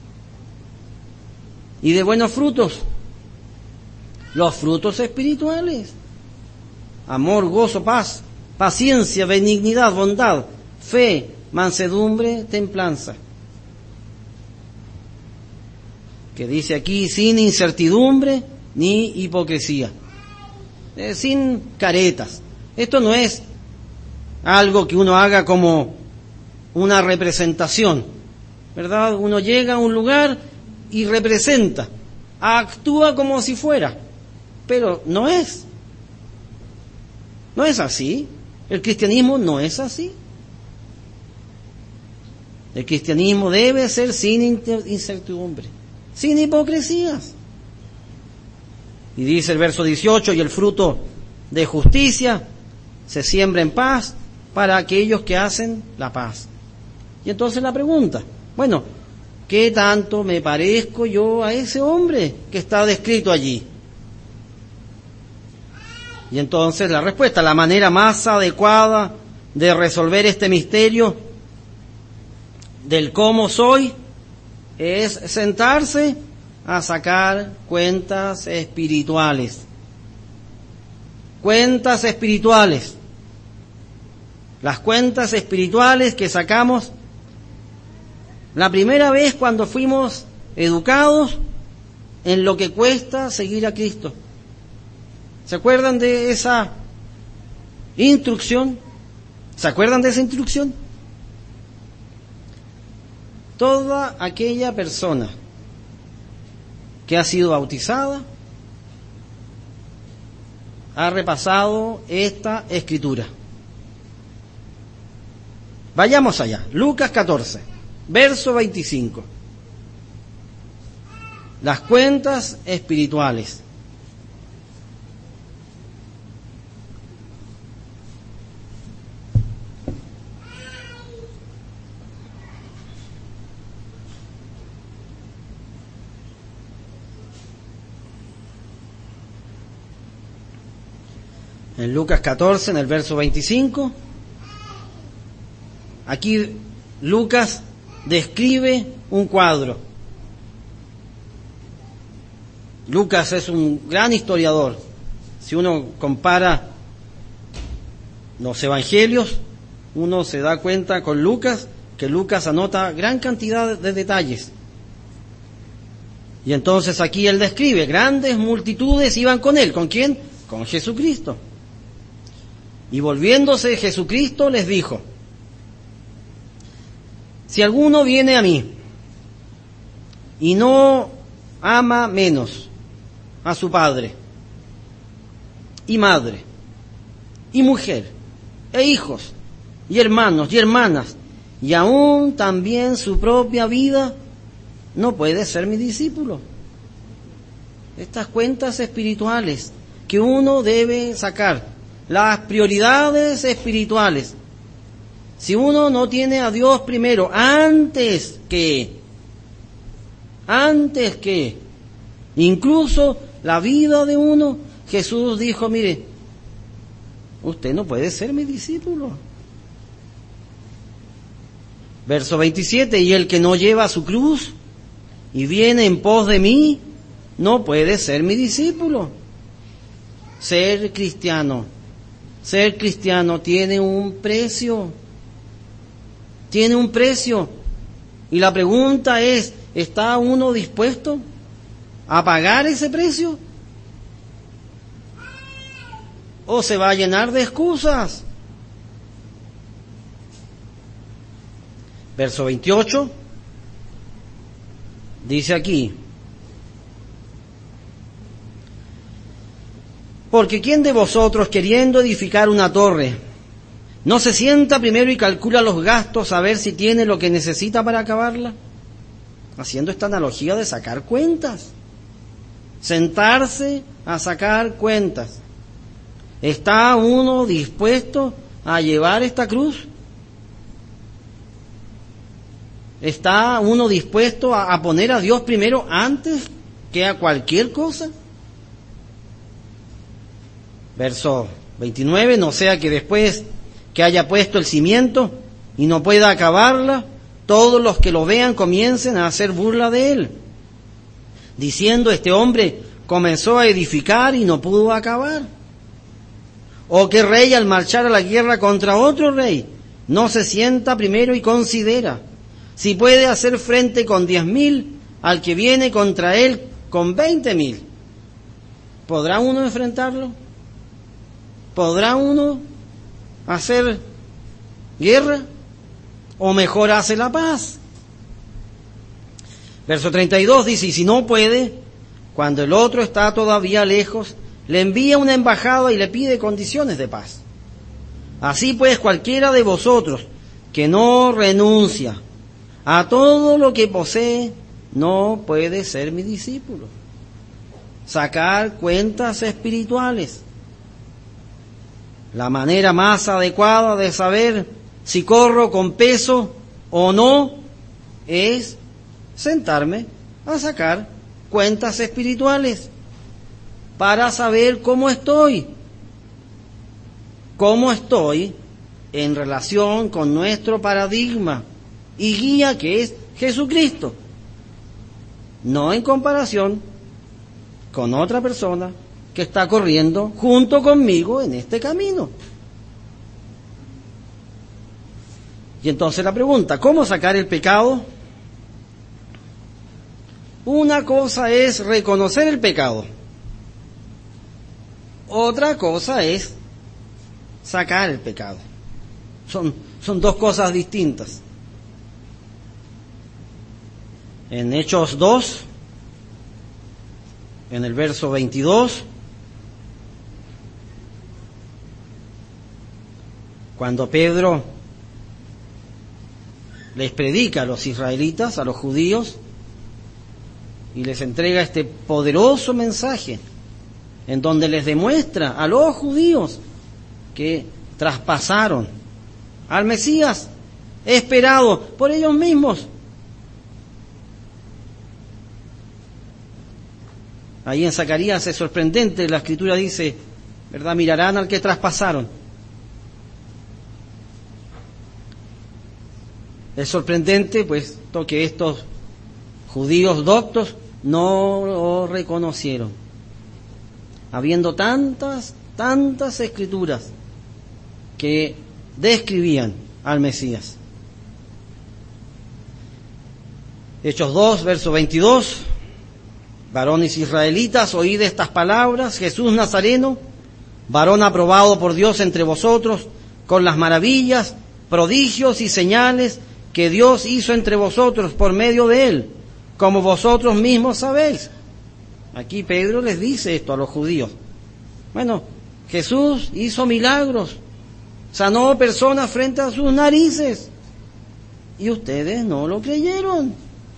Y de buenos frutos. Los frutos espirituales. Amor, gozo, paz, paciencia, benignidad, bondad, fe, mansedumbre, templanza. Que dice aquí, sin incertidumbre ni hipocresía. Eh, sin caretas. Esto no es algo que uno haga como una representación, ¿verdad? Uno llega a un lugar y representa, actúa como si fuera, pero no es. No es así. El cristianismo no es así. El cristianismo debe ser sin incertidumbre, sin hipocresías. Y dice el verso dieciocho, y el fruto de justicia se siembra en paz para aquellos que hacen la paz. Y entonces la pregunta, bueno, ¿qué tanto me parezco yo a ese hombre que está descrito allí? Y entonces la respuesta, la manera más adecuada de resolver este misterio del cómo soy es sentarse a sacar cuentas espirituales. Cuentas espirituales. Las cuentas espirituales que sacamos la primera vez cuando fuimos educados en lo que cuesta seguir a Cristo. ¿Se acuerdan de esa instrucción? ¿Se acuerdan de esa instrucción? Toda aquella persona que ha sido bautizada ha repasado esta escritura. Vayamos allá. Lucas catorce, verso veinticinco. Las cuentas espirituales. En Lucas catorce, en el verso veinticinco, aquí Lucas describe un cuadro. Lucas es un gran historiador. Si uno compara los evangelios, uno se da cuenta con Lucas que Lucas anota gran cantidad de detalles. Y entonces aquí él describe, grandes multitudes iban con él. ¿Con quién? Con Jesucristo. Y volviéndose Jesucristo les dijo, si alguno viene a mí y no ama menos a su padre y madre y mujer e hijos y hermanos y hermanas y aún también su propia vida, no puede ser mi discípulo. Estas cuentas espirituales que uno debe sacar, las prioridades espirituales. Si uno no tiene a Dios primero, antes que, antes que, incluso la vida de uno, Jesús dijo, mire, usted no puede ser mi discípulo. Verso veintisiete, y el que no lleva su cruz y viene en pos de mí, no puede ser mi discípulo. Ser cristiano ser cristiano tiene un precio. Tiene un precio. Y la pregunta es, ¿está uno dispuesto a pagar ese precio? ¿O se va a llenar de excusas? Verso veintiocho, dice aquí: porque ¿quién de vosotros, queriendo edificar una torre, no se sienta primero y calcula los gastos a ver si tiene lo que necesita para acabarla? Haciendo esta analogía de sacar cuentas. Sentarse a sacar cuentas. ¿Está uno dispuesto a llevar esta cruz? ¿Está uno dispuesto a, a poner a Dios primero antes que a cualquier cosa? Verso veintinueve, no sea que después que haya puesto el cimiento y no pueda acabarla, todos los que lo vean comiencen a hacer burla de él, diciendo: este hombre comenzó a edificar y no pudo acabar. O que rey, al marchar a la guerra contra otro rey, no se sienta primero y considera si puede hacer frente con diez mil al que viene contra él con veinte mil. ¿Podrá uno enfrentarlo? ¿Podrá uno hacer guerra? ¿O mejor hace la paz? Verso treinta y dos dice: y si no puede, cuando el otro está todavía lejos, le envía una embajada y le pide condiciones de paz. Así pues, cualquiera de vosotros que no renuncia a todo lo que posee, no puede ser mi discípulo. Sacar cuentas espirituales. La manera más adecuada de saber si corro con peso o no es sentarme a sacar cuentas espirituales para saber cómo estoy, cómo estoy en relación con nuestro paradigma y guía, que es Jesucristo, no en comparación con otra persona que está corriendo junto conmigo en este camino. Y entonces la pregunta: ¿cómo sacar el pecado? Una cosa es reconocer el pecado, otra cosa es sacar el pecado. Son, son dos cosas distintas. En Hechos dos, en el verso veintidós, cuando Pedro les predica a los israelitas, a los judíos, y les entrega este poderoso mensaje, en donde les demuestra a los judíos que traspasaron al Mesías esperado por ellos mismos. Ahí en Zacarías es sorprendente, la Escritura dice, ¿verdad? Mirarán al que traspasaron. Es sorprendente, pues, que estos judíos doctos no lo reconocieron, habiendo tantas, tantas escrituras que describían al Mesías. Hechos dos, verso veintidós. Varones israelitas, oíd estas palabras: Jesús Nazareno, varón aprobado por Dios entre vosotros, con las maravillas, prodigios y señales que Dios hizo entre vosotros por medio de él, como vosotros mismos sabéis. Aquí Pedro les dice esto a los judíos. Bueno, Jesús hizo milagros, sanó personas frente a sus narices, y ustedes no lo creyeron.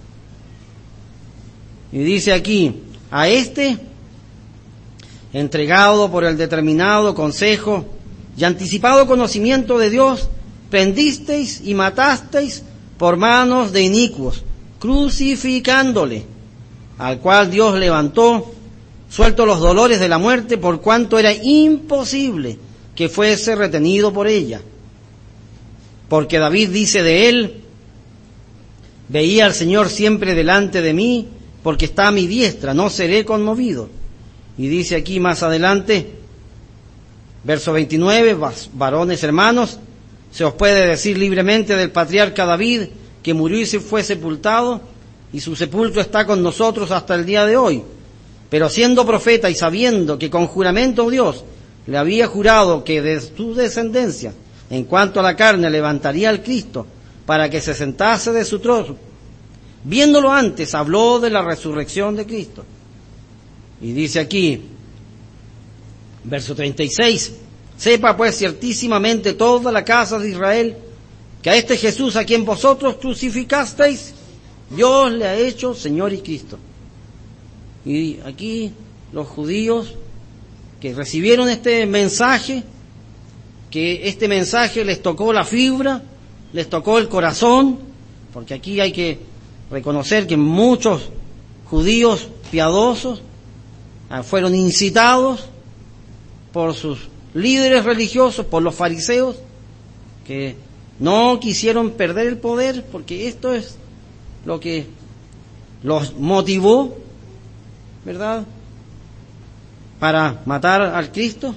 Y dice aquí: a este, entregado por el determinado consejo y anticipado conocimiento de Dios, prendisteis y matasteis por manos de inicuos, crucificándole, al cual Dios levantó, suelto los dolores de la muerte, por cuanto era imposible que fuese retenido por ella. Porque David dice de él: veía al Señor siempre delante de mí, porque está a mi diestra, no seré conmovido. Y dice aquí más adelante, Verso veintinueve, varones hermanos, se os puede decir libremente del patriarca David, que murió y se fue sepultado, y su sepulcro está con nosotros hasta el día de hoy. Pero siendo profeta y sabiendo que con juramento Dios le había jurado que de su descendencia, en cuanto a la carne, levantaría al Cristo para que se sentase de su trono, viéndolo antes, habló de la resurrección de Cristo. Y dice aquí, verso treinta y seis, sepa pues ciertísimamente toda la casa de Israel, que a este Jesús a quien vosotros crucificasteis, Dios le ha hecho Señor y Cristo. Y aquí los judíos que recibieron este mensaje, que este mensaje les tocó la fibra, les tocó el corazón, porque aquí hay que reconocer que muchos judíos piadosos fueron incitados por sus líderes religiosos, por los fariseos, que no quisieron perder el poder, porque esto es lo que los motivó, ¿verdad?, para matar al Cristo.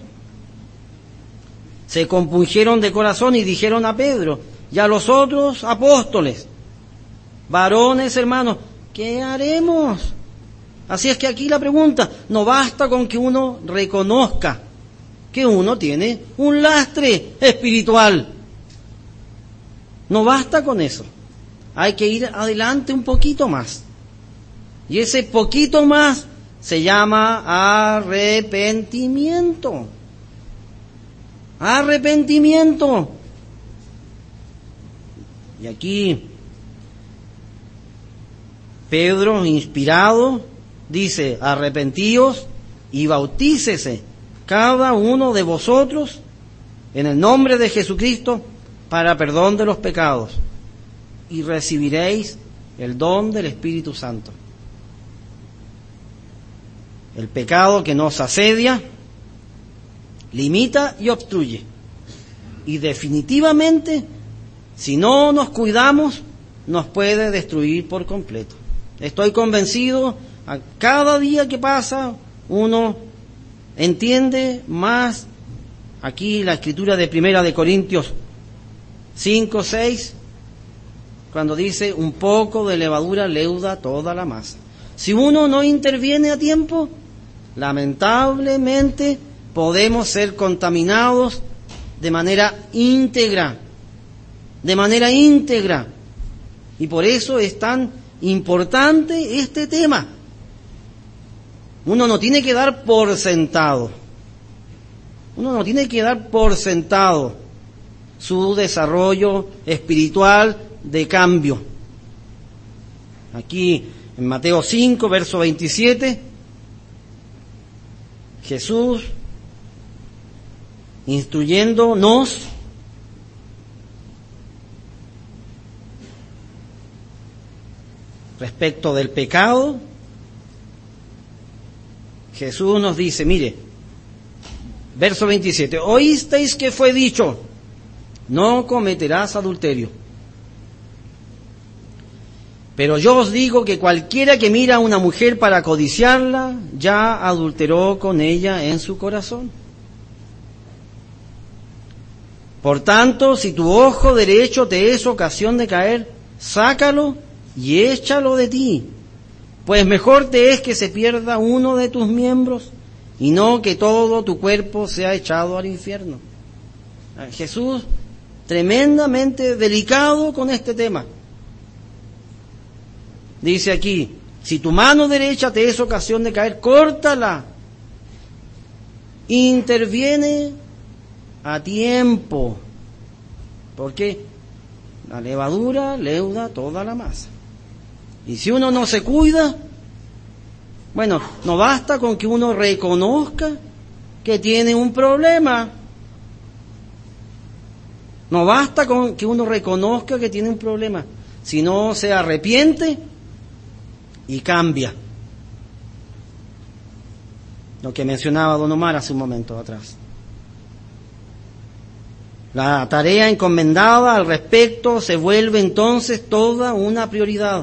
Se compungieron de corazón y dijeron a Pedro y a los otros apóstoles, varones hermanos, ¿qué haremos? Así es que aquí la pregunta, no basta con que uno reconozca que uno tiene un lastre espiritual. No basta con eso. Hay que ir adelante un poquito más. Y ese poquito más se llama arrepentimiento. Arrepentimiento. Y aquí Pedro, inspirado, dice, arrepentíos y bautícese cada uno de vosotros en el nombre de Jesucristo para perdón de los pecados, y recibiréis el don del Espíritu Santo. El pecado que nos asedia, limita y obstruye. Y definitivamente, si no nos cuidamos, nos puede destruir por completo. Estoy convencido, a cada día que pasa, uno entiende más. Aquí la escritura de Primera de Corintios cinco, seis, cuando dice, un poco de levadura leuda toda la masa. Si uno no interviene a tiempo, lamentablemente podemos ser contaminados de manera íntegra, de manera íntegra. Y por eso es tan importante este tema. Uno no tiene que dar por sentado, uno no tiene que dar por sentado su desarrollo espiritual de cambio. Aquí en Mateo cinco, verso veintisiete, Jesús instruyéndonos respecto del pecado, Jesús nos dice, mire, verso veintisiete, oísteis que fue dicho, no cometerás adulterio. Pero yo os digo que cualquiera que mira a una mujer para codiciarla, ya adulteró con ella en su corazón. Por tanto, si tu ojo derecho te es ocasión de caer, sácalo y échalo de ti, pues mejor te es que se pierda uno de tus miembros y no que todo tu cuerpo sea echado al infierno. Jesús, tremendamente delicado con este tema. Dice aquí, si tu mano derecha te es ocasión de caer, córtala. Interviene a tiempo, porque la levadura leuda toda la masa. Y si uno no se cuida, bueno, no basta con que uno reconozca que tiene un problema. No basta con que uno reconozca que tiene un problema, sino se arrepiente y cambia. Lo que mencionaba Don Omar hace un momento atrás. La tarea encomendada al respecto se vuelve entonces toda una prioridad.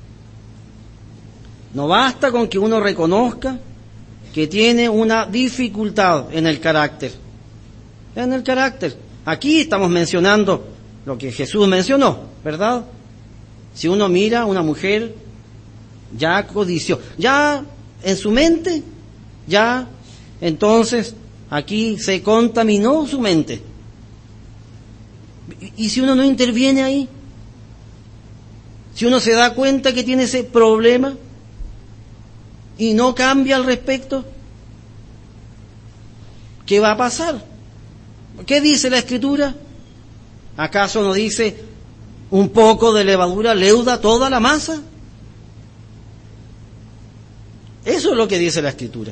No basta con que uno reconozca que tiene una dificultad en el carácter. en el carácter. Aquí estamos mencionando lo que Jesús mencionó, ¿verdad? Si uno mira a una mujer ya codició, ya en su mente, ya entonces aquí se contaminó su mente. ¿Y si uno no interviene ahí? Si uno se da cuenta que tiene ese problema y no cambia al respecto, ¿qué va a pasar? ¿Qué dice la Escritura? ¿Acaso no dice un poco de levadura leuda toda la masa? Eso es lo que dice la Escritura.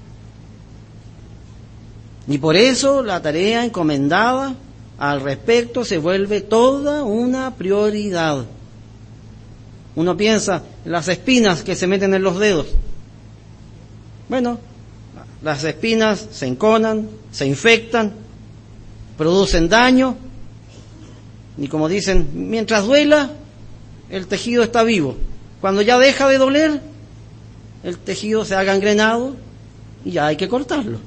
Y por eso la tarea encomendada al respecto se vuelve toda una prioridad. Uno piensa en las espinas que se meten en los dedos. Bueno, las espinas se enconan, se infectan, producen daño, y como dicen, mientras duela, el tejido está vivo. Cuando ya deja de doler, el tejido se ha gangrenado y ya hay que cortarlo.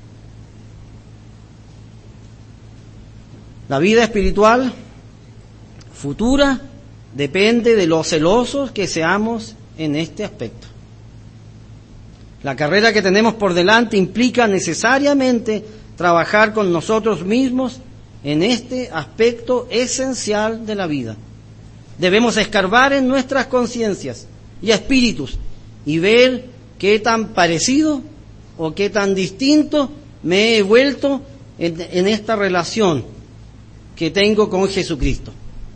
La vida espiritual futura depende de lo celosos que seamos en este aspecto. La carrera que tenemos por delante implica necesariamente trabajar con nosotros mismos en este aspecto esencial de la vida. Debemos escarbar en nuestras conciencias y espíritus y ver qué tan parecido o qué tan distinto me he vuelto en, en esta relación que tengo con Jesucristo.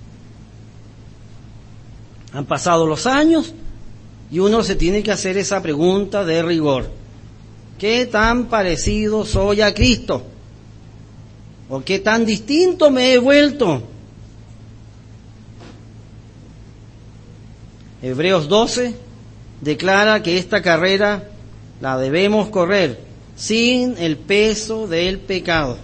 Han pasado los años y uno se tiene que hacer esa pregunta de rigor. ¿Qué tan parecido soy a Cristo? ¿O qué tan distinto me he vuelto? Hebreos doce declara que esta carrera la debemos correr sin el peso del pecado.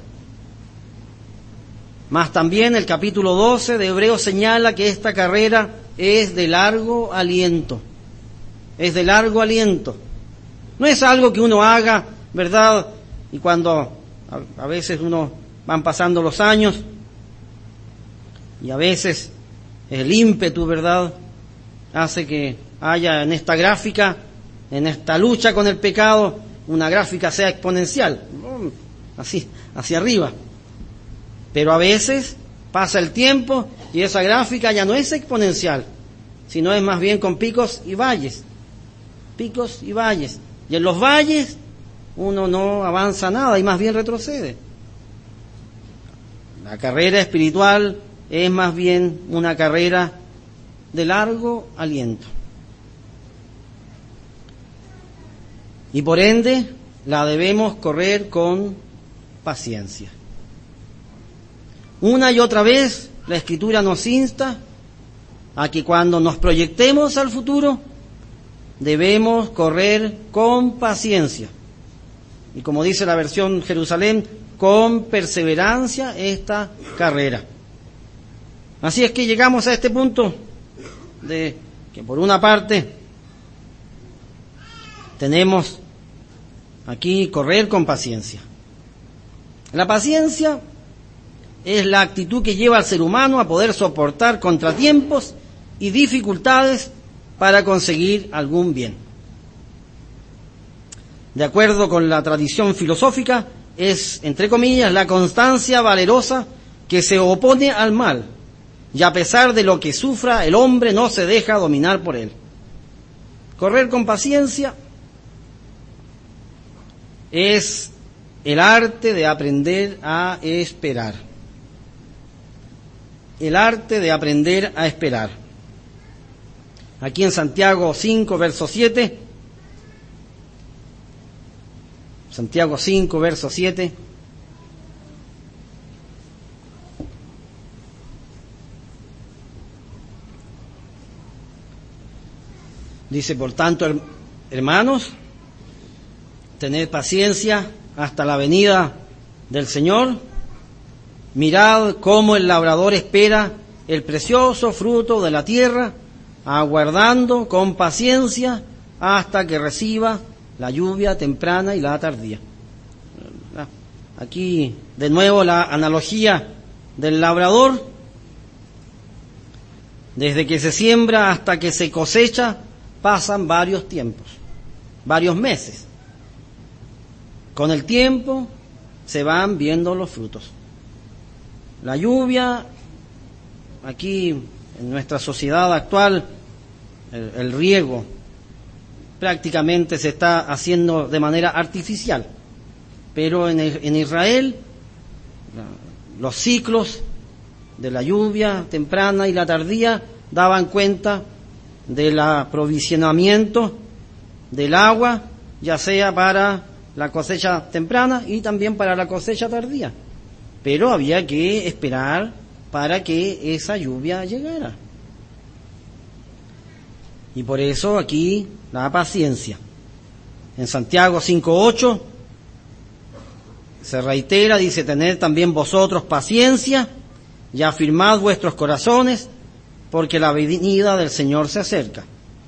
Más también el capítulo doce de Hebreos señala que esta carrera es de largo aliento. Es de largo aliento. No es algo que uno haga, ¿verdad? Y cuando a, a veces uno van pasando los años y a veces el ímpetu, ¿verdad?, hace que haya en esta gráfica, en esta lucha con el pecado, una gráfica sea exponencial, así, hacia arriba. Pero a veces pasa el tiempo y esa gráfica ya no es exponencial, sino es más bien con picos y valles, picos y valles. Y en los valles uno no avanza nada y más bien retrocede. La carrera espiritual es más bien una carrera de largo aliento. Y por ende la debemos correr con paciencia. Una y otra vez la Escritura nos insta a que cuando nos proyectemos al futuro debemos correr con paciencia. Y como dice la versión Jerusalén, con perseverancia esta carrera. Así es que llegamos a este punto de que por una parte tenemos aquí correr con paciencia. La paciencia es la actitud que lleva al ser humano a poder soportar contratiempos y dificultades para conseguir algún bien. De acuerdo con la tradición filosófica, es, entre comillas, la constancia valerosa que se opone al mal, y a pesar de lo que sufra, el hombre no se deja dominar por él. Correr con paciencia es el arte de aprender a esperar. El arte de aprender a esperar. Aquí en Santiago cinco, verso siete. Santiago cinco, verso siete. Dice, por tanto, hermanos, tened paciencia hasta la venida del Señor. Mirad cómo el labrador espera el precioso fruto de la tierra, aguardando con paciencia hasta que reciba la lluvia temprana y la tardía. Aquí de nuevo la analogía del labrador. Desde que se siembra hasta que se cosecha pasan varios tiempos, varios meses. Con el tiempo se van viendo los frutos. La lluvia, aquí en nuestra sociedad actual, el, el riego prácticamente se está haciendo de manera artificial. Pero en, el, en Israel, los ciclos de la lluvia temprana y la tardía daban cuenta del aprovisionamiento del agua, ya sea para la cosecha temprana y también para la cosecha tardía. Pero había que esperar para que esa lluvia llegara. Y por eso aquí la paciencia. En Santiago cinco ocho se reitera, dice: tened también vosotros paciencia y afirmad vuestros corazones, porque la venida del Señor se acerca.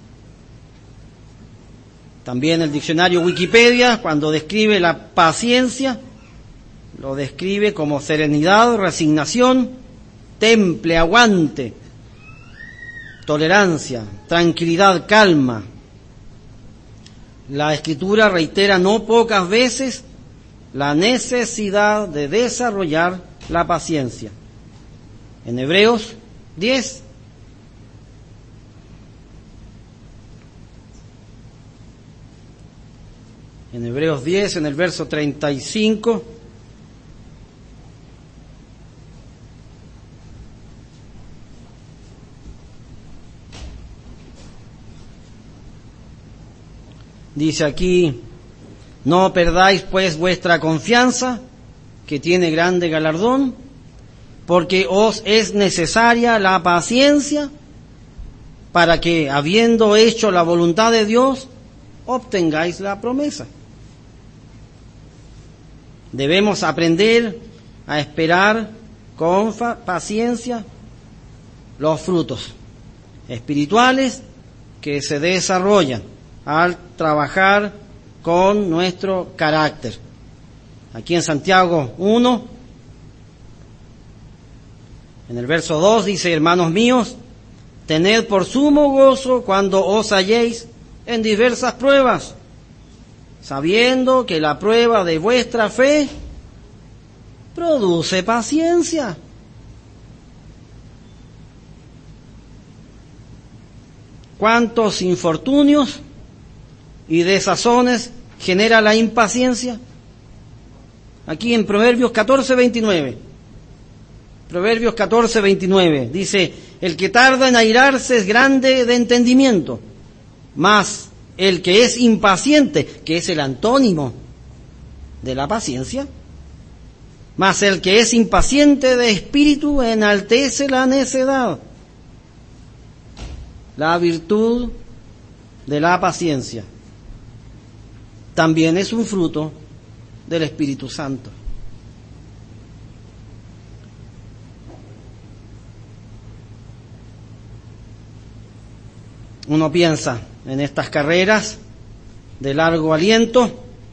También el diccionario Wikipedia, cuando describe la paciencia, lo describe como serenidad, resignación, temple, aguante, tolerancia, tranquilidad, calma. La Escritura reitera no pocas veces la necesidad de desarrollar la paciencia. En Hebreos diez, en Hebreos diez, en el verso treinta y cinco, dice aquí: no perdáis pues vuestra confianza, que tiene grande galardón, porque os es necesaria la paciencia, para que, habiendo hecho la voluntad de Dios, obtengáis la promesa. Debemos aprender a esperar con fa- paciencia los frutos espirituales que se desarrollan al trabajar con nuestro carácter. Aquí en Santiago uno, en el verso dos dice: hermanos míos, tened por sumo gozo cuando os halléis en diversas pruebas, sabiendo que la prueba de vuestra fe produce paciencia. ¿Cuántos infortunios y desazones genera la impaciencia? Aquí en Proverbios catorce veintinueve, Proverbios catorce veintinueve dice: el que tarda en airarse es grande de entendimiento, mas el que es impaciente, que es el antónimo de la paciencia, mas el que es impaciente de espíritu enaltece la necedad. La virtud de la paciencia también es un fruto del Espíritu Santo. Uno piensa en estas carreras de largo aliento,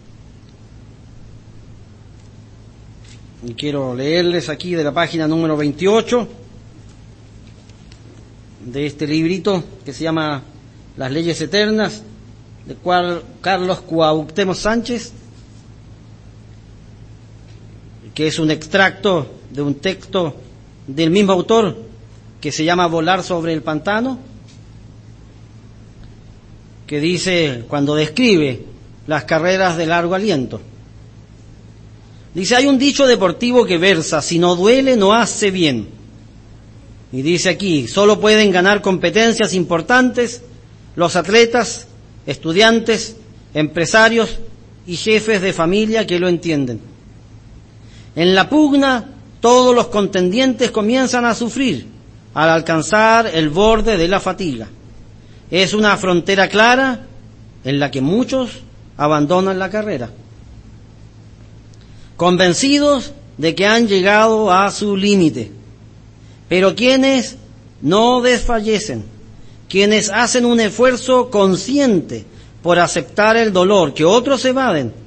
y quiero leerles aquí de la página número veintiocho de este librito que se llama Las Leyes Eternas, de cual Carlos Cuauhtémoc Sánchez, que es un extracto de un texto del mismo autor que se llama Volar sobre el pantano, que dice, cuando describe las carreras de largo aliento, dice: hay un dicho deportivo que versa: si no duele, no hace bien. Y dice aquí: solo pueden ganar competencias importantes los atletas, estudiantes, empresarios y jefes de familia que lo entienden. En la pugna, todos los contendientes comienzan a sufrir al alcanzar el borde de la fatiga. Es una frontera clara en la que muchos abandonan la carrera, convencidos de que han llegado a su límite. Pero quienes no desfallecen, quienes hacen un esfuerzo consciente por aceptar el dolor que otros evaden,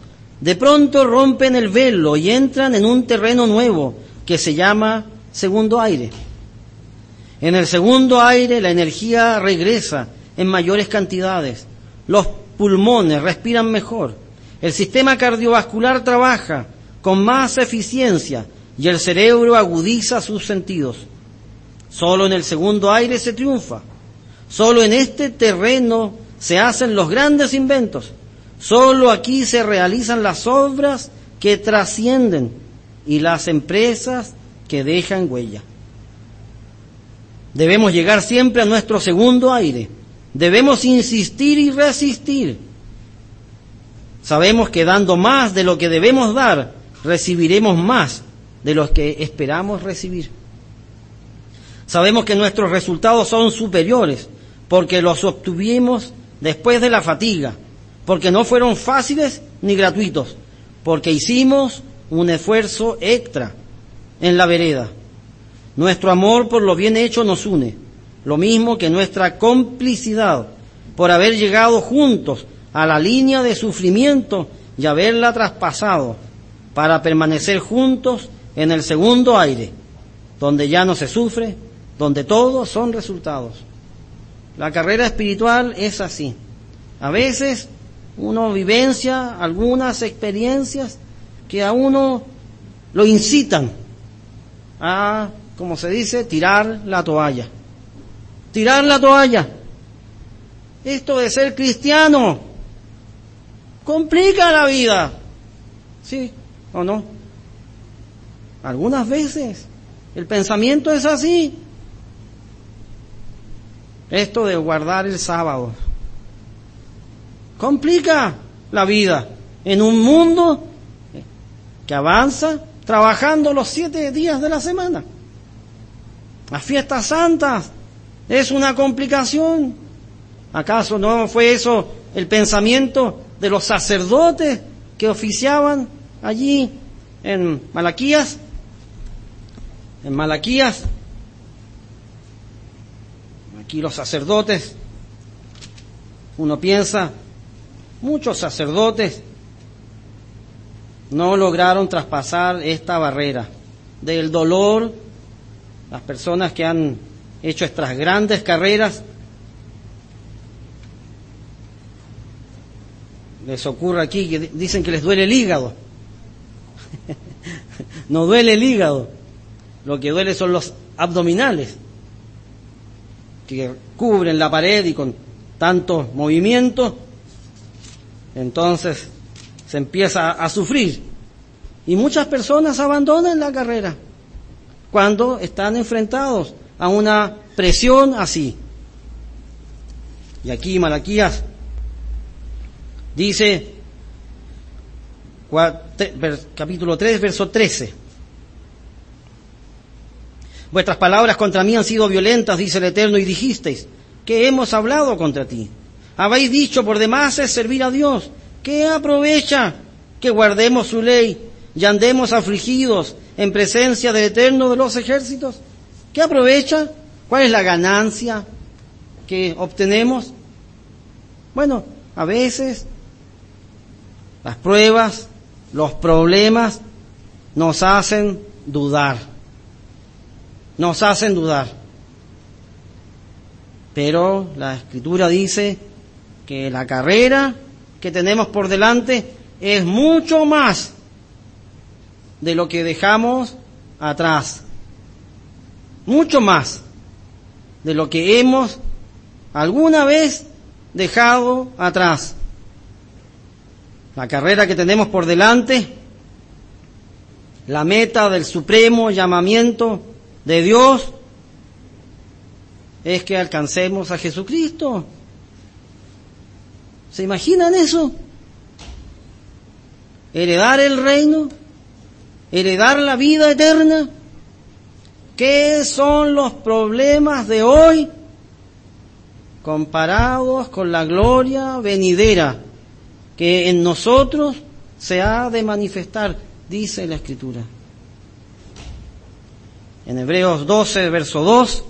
De pronto rompen el velo y entran en un terreno nuevo que se llama segundo aire. En el segundo aire la energía regresa en mayores cantidades. Los pulmones respiran mejor. El sistema cardiovascular trabaja con más eficiencia y el cerebro agudiza sus sentidos. Solo en el segundo aire se triunfa. Solo en este terreno se hacen los grandes inventos. Solo aquí se realizan las obras que trascienden y las empresas que dejan huella. Debemos llegar siempre a nuestro segundo aire. Debemos insistir y resistir. Sabemos que dando más de lo que debemos dar, recibiremos más de lo que esperamos recibir. Sabemos que nuestros resultados son superiores porque los obtuvimos después de la fatiga, porque no fueron fáciles ni gratuitos, porque hicimos un esfuerzo extra en la vereda. Nuestro amor por lo bien hecho nos une, lo mismo que nuestra complicidad por haber llegado juntos a la línea de sufrimiento y haberla traspasado para permanecer juntos en el segundo aire, donde ya no se sufre, donde todos son resultados. La carrera espiritual es así. A veces uno vivencia algunas experiencias que a uno lo incitan a, como se dice, tirar la toalla. Tirar la toalla. Esto de ser cristiano complica la vida. ¿Sí o no? Algunas veces el pensamiento es así. Esto de guardar el sábado complica la vida en un mundo que avanza trabajando los siete días de la semana. Las fiestas santas es una complicación. ¿Acaso no fue eso el pensamiento de los sacerdotes que oficiaban allí en Malaquías? En Malaquías, aquí los sacerdotes, uno piensa, muchos sacerdotes no lograron traspasar esta barrera del dolor. Las personas que han hecho estas grandes carreras, les ocurre aquí que dicen que les duele el hígado. No duele el hígado, lo que duele son los abdominales, que cubren la pared y con tanto movimiento, entonces se empieza a sufrir. Y muchas personas abandonan la carrera cuando están enfrentados a una presión así. Y aquí Malaquías dice, capítulo tres, verso trece. Vuestras palabras contra mí han sido violentas, dice el Eterno, y dijisteis, ¿qué hemos hablado contra ti? Habéis dicho, por demás es servir a Dios. ¿Qué aprovecha que guardemos su ley y andemos afligidos en presencia del Eterno de los ejércitos? ¿Qué aprovecha? ¿Cuál es la ganancia que obtenemos? Bueno, a veces las pruebas, los problemas nos hacen dudar. Nos hacen dudar. Pero la Escritura dice que la carrera que tenemos por delante es mucho más de lo que dejamos atrás. Mucho más de lo que hemos alguna vez dejado atrás. La carrera que tenemos por delante, la meta del supremo llamamiento de Dios es que alcancemos a Jesucristo. ¿Se imaginan eso? Heredar el reino, heredar la vida eterna. ¿Qué son los problemas de hoy comparados con la gloria venidera que en nosotros se ha de manifestar? Dice la Escritura. En Hebreos doce, verso dos,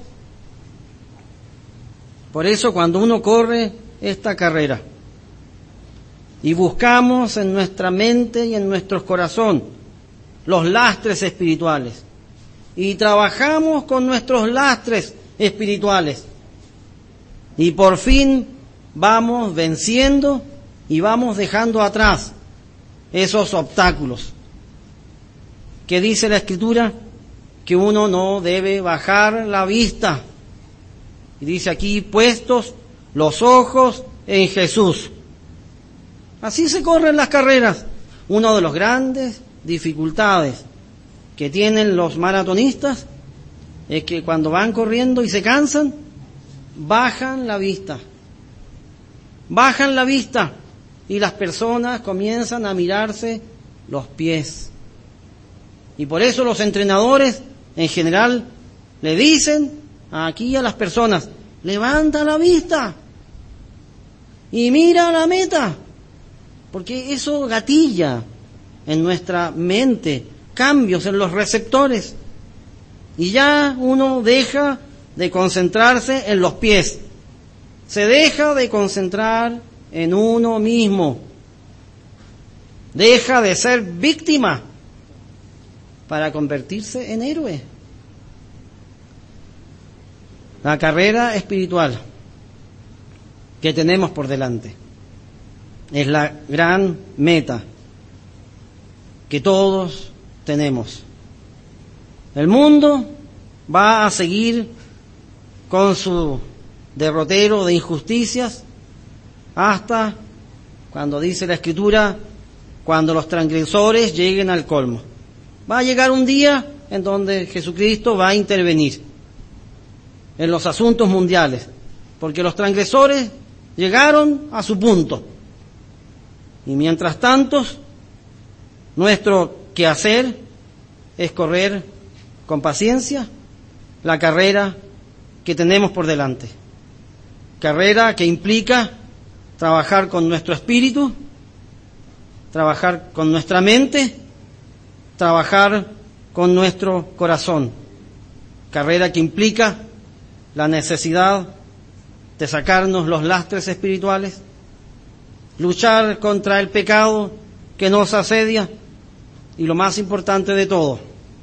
por eso cuando uno corre esta carrera, y buscamos en nuestra mente y en nuestro corazón los lastres espirituales y trabajamos con nuestros lastres espirituales y por fin vamos venciendo y vamos dejando atrás esos obstáculos. ¿Qué dice la Escritura? Que uno no debe bajar la vista. Y dice aquí, puestos los ojos en Jesús. Así se corren las carreras. Una de las grandes dificultades que tienen los maratonistas es que cuando van corriendo y se cansan, bajan la vista. Bajan la vista y las personas comienzan a mirarse los pies. Y por eso los entrenadores en general le dicen aquí a las personas, levanta la vista y mira la meta, porque eso gatilla en nuestra mente cambios en los receptores y ya uno deja de concentrarse en los pies, se deja de concentrar en uno mismo, deja de ser víctima para convertirse en héroe. La carrera espiritual que tenemos por delante es la gran meta que todos tenemos. El mundo va a seguir con su derrotero de injusticias hasta cuando dice la Escritura, cuando los transgresores lleguen al colmo. Va a llegar un día en donde Jesucristo va a intervenir en los asuntos mundiales, porque los transgresores llegaron a su punto. Y mientras tanto, nuestro quehacer es correr con paciencia la carrera que tenemos por delante. Carrera que implica trabajar con nuestro espíritu, trabajar con nuestra mente, trabajar con nuestro corazón. Carrera que implica la necesidad de sacarnos los lastres espirituales, luchar contra el pecado que nos asedia y lo más importante de todo,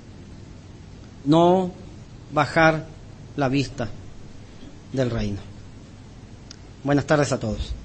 no bajar la vista del reino. Buenas tardes a todos.